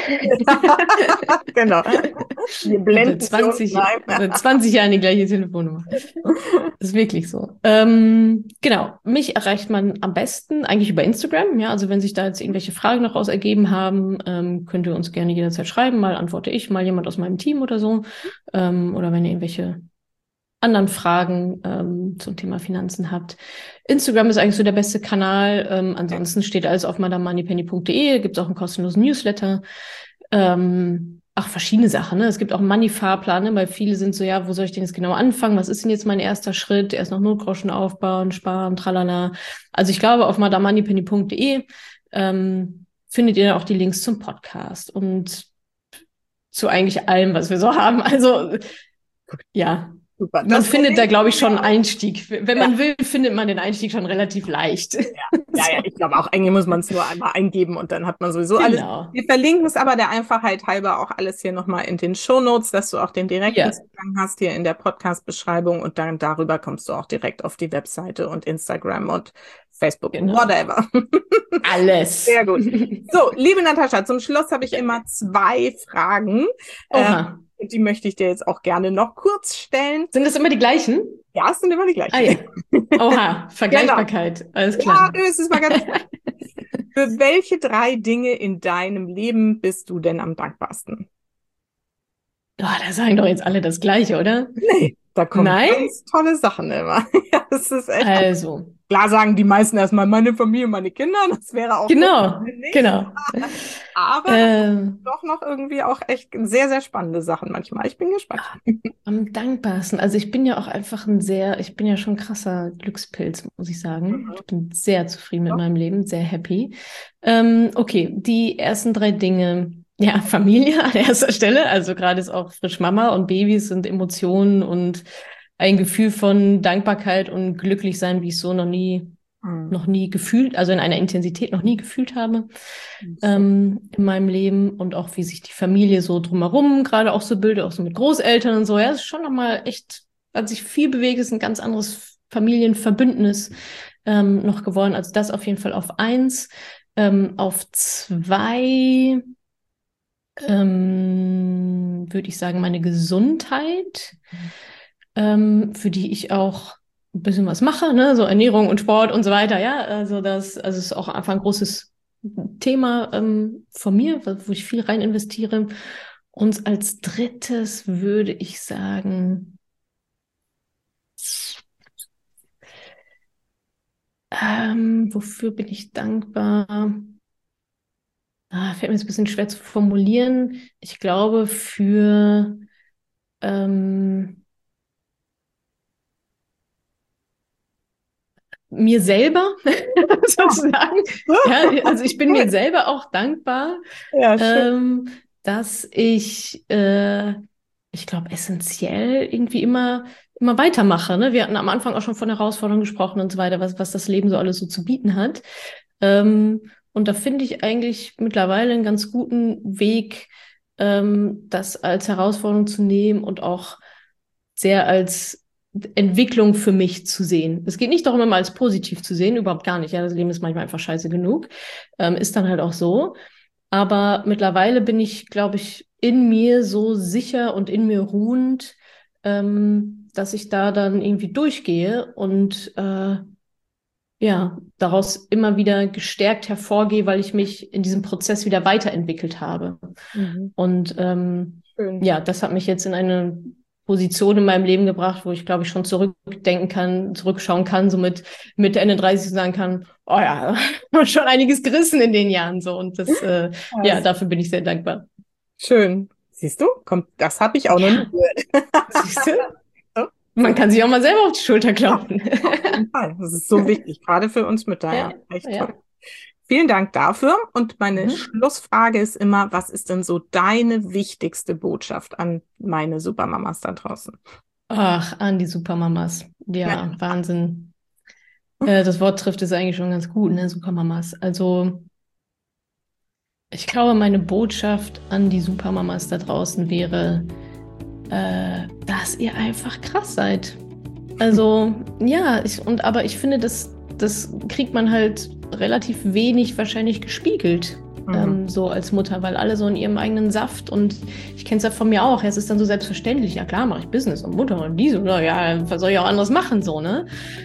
Genau. Wir blenden sie uns Seit 20 Jahren die gleiche Telefonnummer. Das ist wirklich so. Genau, mich erreicht man am besten eigentlich über Instagram. Ja, also wenn sich da jetzt irgendwelche Fragen noch raus ergeben haben, könnt ihr uns gerne jederzeit schreiben. Mal antworte ich, mal jemand aus meinem Team oder so. Oder wenn ihr irgendwelche anderen Fragen zum Thema Finanzen habt. Instagram ist eigentlich so der beste Kanal. Ansonsten steht alles auf madamemoneypenny.de. Gibt es auch einen kostenlosen Newsletter. Verschiedene Sachen. Ne? Es gibt auch einen Money-Fahrplan, ne? Weil viele sind so, ja, wo soll ich denn jetzt genau anfangen? Was ist denn jetzt mein erster Schritt? Erst noch Notgroschen aufbauen, sparen, tralala. Also ich glaube, auf madamemoneypenny.de findet ihr auch die Links zum Podcast und zu eigentlich allem, was wir so haben. Also ja, Super. man findet da, glaube ich, schon einen Einstieg. Wenn man will, findet man den Einstieg schon relativ leicht. Ja, ich glaube auch, eigentlich muss man es nur einmal eingeben und dann hat man sowieso alles. Wir verlinken es aber der Einfachheit halber auch alles hier nochmal in den Shownotes, dass du auch den direkten Zugang hast hier in der Podcast-Beschreibung und dann darüber kommst du auch direkt auf die Webseite und Instagram und Facebook, whatever. Alles. Sehr gut. So, liebe Natascha, zum Schluss habe ich immer 2 Fragen. Die möchte ich dir jetzt auch gerne noch kurz stellen. Sind das immer die gleichen? Ja, es sind immer die gleichen. Ah ja. Oha, Vergleichbarkeit. Genau. Alles klar. Ja, es ist mal ganz Für welche 3 Dinge in deinem Leben bist du denn am dankbarsten? Da sagen doch jetzt alle das Gleiche, oder? Nee, da kommen ganz tolle Sachen immer. Ja, das ist echt. Also. Klar sagen die meisten erstmal meine Familie, meine Kinder, das wäre auch genau. Aber doch noch irgendwie auch echt sehr, sehr spannende Sachen manchmal. Ich bin gespannt. Am dankbarsten. Also ich bin ja auch einfach ich bin ja schon ein krasser Glückspilz, muss ich sagen. Ich bin sehr zufrieden mit meinem Leben, sehr happy. Okay, die ersten 3 Dinge. Ja, Familie an erster Stelle. Also gerade ist auch frisch Mama und Babys sind Emotionen und ein Gefühl von Dankbarkeit und glücklich sein, wie ich so noch nie gefühlt, also in einer Intensität noch nie gefühlt habe in meinem Leben und auch wie sich die Familie so drumherum gerade auch so bildet, auch so mit Großeltern und so. Ja, es ist schon nochmal echt, hat sich viel bewegt, ist ein ganz anderes Familienverbündnis noch geworden. Also das auf jeden Fall auf 1. Auf 2 würde ich sagen, meine Gesundheit, für die ich auch ein bisschen was mache, ne? So Ernährung und Sport und so weiter, ja. Also das ist auch einfach ein großes Thema von mir, wo ich viel rein investiere. Und als 3. würde ich sagen, wofür bin ich dankbar? Fällt mir jetzt ein bisschen schwer zu formulieren. Ich glaube, für mir selber sozusagen. Ja, also ich bin mir selber auch dankbar, dass ich glaube, essentiell irgendwie immer weitermache. Ne? Wir hatten am Anfang auch schon von Herausforderungen gesprochen und so weiter, was das Leben so alles so zu bieten hat. Und da finde ich eigentlich mittlerweile einen ganz guten Weg, das als Herausforderung zu nehmen und auch sehr als Entwicklung für mich zu sehen. Es geht nicht darum, immer als positiv zu sehen, überhaupt gar nicht. Ja, das Leben ist manchmal einfach scheiße genug. Ist dann halt auch so. Aber mittlerweile bin ich, glaube ich, in mir so sicher und in mir ruhend, dass ich da dann irgendwie durchgehe und daraus immer wieder gestärkt hervorgehe, weil ich mich in diesem Prozess wieder weiterentwickelt habe. Und das hat mich jetzt in eine Position in meinem Leben gebracht, wo ich, glaube ich, schon zurückschauen kann, so mit Mitte, Ende 30 sagen kann, oh ja, schon einiges gerissen in den Jahren so. Und das, dafür bin ich sehr dankbar. Schön. Siehst du? Das habe ich auch noch nie gehört. Siehst du? Man kann sich auch mal selber auf die Schulter klopfen. Auf jeden Fall. Das ist so wichtig, gerade für uns Mütter. Ja, echt toll. Vielen Dank dafür. Und meine Schlussfrage ist immer, was ist denn so deine wichtigste Botschaft an meine Supermamas da draußen? Ach, an die Supermamas. Ja, Wahnsinn. Das Wort trifft es eigentlich schon ganz gut, ne? Supermamas. Also ich glaube, meine Botschaft an die Supermamas da draußen wäre, dass ihr einfach krass seid. Also ja, aber ich finde, das kriegt man halt relativ wenig wahrscheinlich gespiegelt. So als Mutter, weil alle so in ihrem eigenen Saft, und ich kenne es ja von mir auch, es ist dann so selbstverständlich, ja klar, mache ich Business und Mutter und diese, oder ja, was soll ich auch anderes machen, so, ne?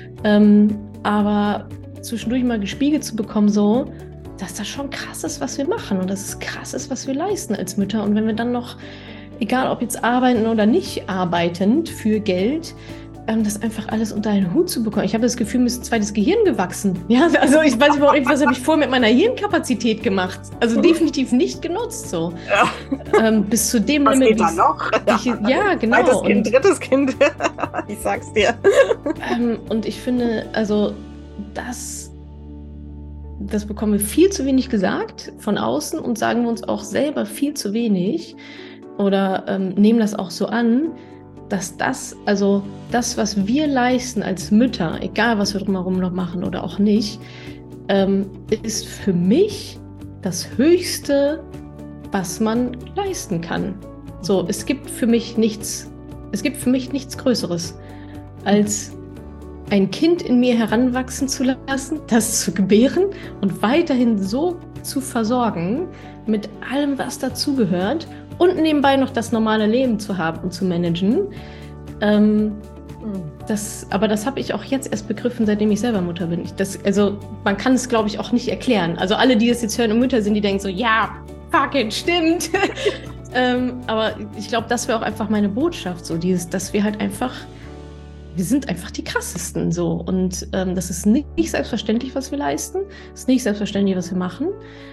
Aber zwischendurch mal gespiegelt zu bekommen, so, dass das schon krass ist, was wir machen, und dass es krass ist, was wir leisten als Mütter, und wenn wir dann noch, egal ob jetzt arbeiten oder nicht arbeitend für Geld, das einfach alles unter einen Hut zu bekommen. Ich habe das Gefühl, mir ist ein zweites Gehirn gewachsen. Ja, also ich weiß überhaupt nicht, was habe ich vorher mit meiner Hirnkapazität gemacht. Also definitiv nicht genutzt so. Ja. Bis zu dem was Limit. Was geht da noch? Ja, genau. Zweites Kind, drittes Kind. Ich sag's dir. Und ich finde, also das bekommen wir viel zu wenig gesagt von außen und sagen wir uns auch selber viel zu wenig oder nehmen das auch so an, dass das, was wir leisten als Mütter, egal was wir drumherum noch machen oder auch nicht, ist für mich das Höchste, was man leisten kann. So, es gibt für mich nichts Größeres, als ein Kind in mir heranwachsen zu lassen, das zu gebären und weiterhin so zu versorgen, mit allem, was dazugehört, und nebenbei noch das normale Leben zu haben und zu managen. Aber das habe ich auch jetzt erst begriffen, seitdem ich selber Mutter bin. Man kann es, glaube ich, auch nicht erklären. Also alle, die das jetzt hören und Mütter sind, die denken so, ja, fuck it, stimmt. Aber ich glaube, das wäre auch einfach meine Botschaft, so dass wir halt einfach, wir sind einfach die krassesten, so. Und das ist nicht selbstverständlich, was wir leisten. Das ist nicht selbstverständlich, was wir machen.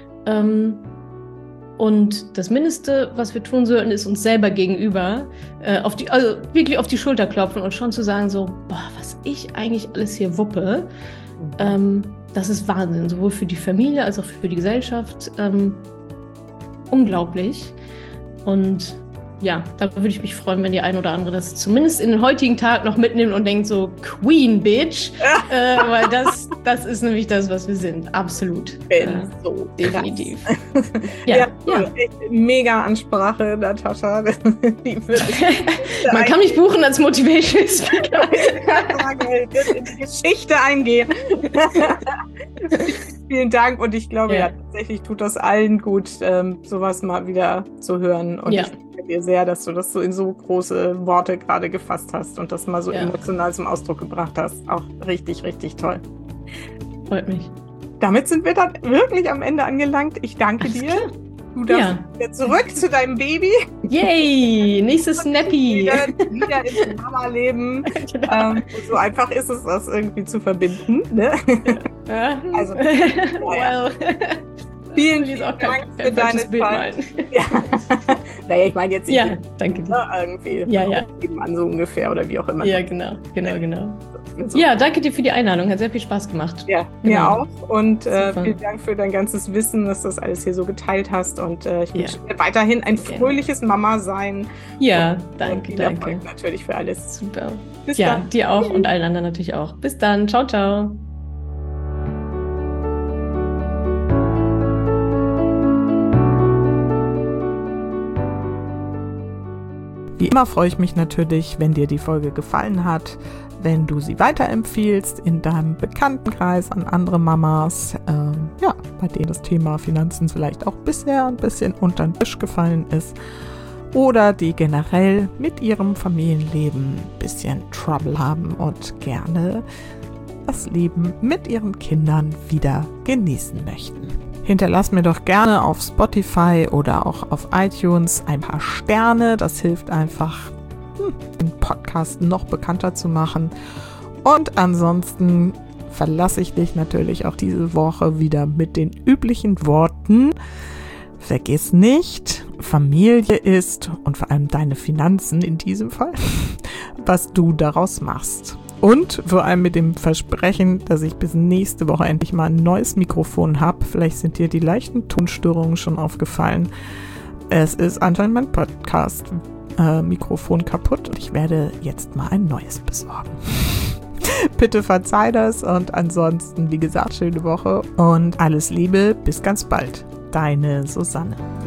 Und das Mindeste, was wir tun sollten, ist uns selber gegenüber wirklich auf die Schulter klopfen und schon zu sagen so, boah, was ich eigentlich alles hier wuppe, das ist Wahnsinn, sowohl für die Familie als auch für die Gesellschaft. Unglaublich. Und ja, da würde ich mich freuen, wenn die ein oder andere das zumindest in den heutigen Tag noch mitnimmt und denkt so, Queen, Bitch. Weil das ist nämlich das, was wir sind. Absolut. So definitiv. Ja. Echt mega Ansprache, Natascha. Man kann mich buchen als Motivational Speaker. Wird in die Geschichte eingehen. Vielen Dank, und ich glaube, ja, tatsächlich tut das allen gut, sowas mal wieder zu hören. Und ich danke dir sehr, dass du das so in so große Worte gerade gefasst hast und das mal so emotional zum Ausdruck gebracht hast. Auch richtig, richtig toll. Freut mich. Damit sind wir dann wirklich am Ende angelangt. Ich danke dir. Klar. Du darfst wieder zurück zu deinem Baby. Yay, nächstes Snappy. Wieder ins Mama-Leben. Genau. So einfach ist es, das irgendwie zu verbinden. Ne? Ja. Also, vielen Dank für deine Zeit. Ja. Naja, ich meine jetzt nicht. Ja, danke dir. Irgendwie nebenan so ungefähr oder wie auch immer. Ja, genau. So. Ja, danke dir für die Einladung. Hat sehr viel Spaß gemacht. Ja, mir auch. Und vielen Dank für dein ganzes Wissen, dass du das alles hier so geteilt hast. Und ich wünsche dir weiterhin ein fröhliches Mama-Sein. Ja, danke. Erfolg natürlich für alles. Super. Bis dann. Dir auch und allen anderen natürlich auch. Bis dann. Ciao, ciao. Wie immer freue ich mich natürlich, wenn dir die Folge gefallen hat, wenn du sie weiterempfiehlst in deinem Bekanntenkreis an andere Mamas, bei denen das Thema Finanzen vielleicht auch bisher ein bisschen unter den Tisch gefallen ist oder die generell mit ihrem Familienleben ein bisschen Trouble haben und gerne das Leben mit ihren Kindern wieder genießen möchten. Hinterlass mir doch gerne auf Spotify oder auch auf iTunes ein paar Sterne. Das hilft einfach, den Podcast noch bekannter zu machen. Und ansonsten verlasse ich dich natürlich auch diese Woche wieder mit den üblichen Worten. Vergiss nicht, Familie ist, und vor allem deine Finanzen in diesem Fall, was du daraus machst. Und vor allem mit dem Versprechen, dass ich bis nächste Woche endlich mal ein neues Mikrofon habe. Vielleicht sind dir die leichten Tonstörungen schon aufgefallen. Es ist anscheinend mein Podcast-Mikrofon kaputt und ich werde jetzt mal ein neues besorgen. Bitte verzeih das und ansonsten, wie gesagt, schöne Woche und alles Liebe, bis ganz bald. Deine Susanne.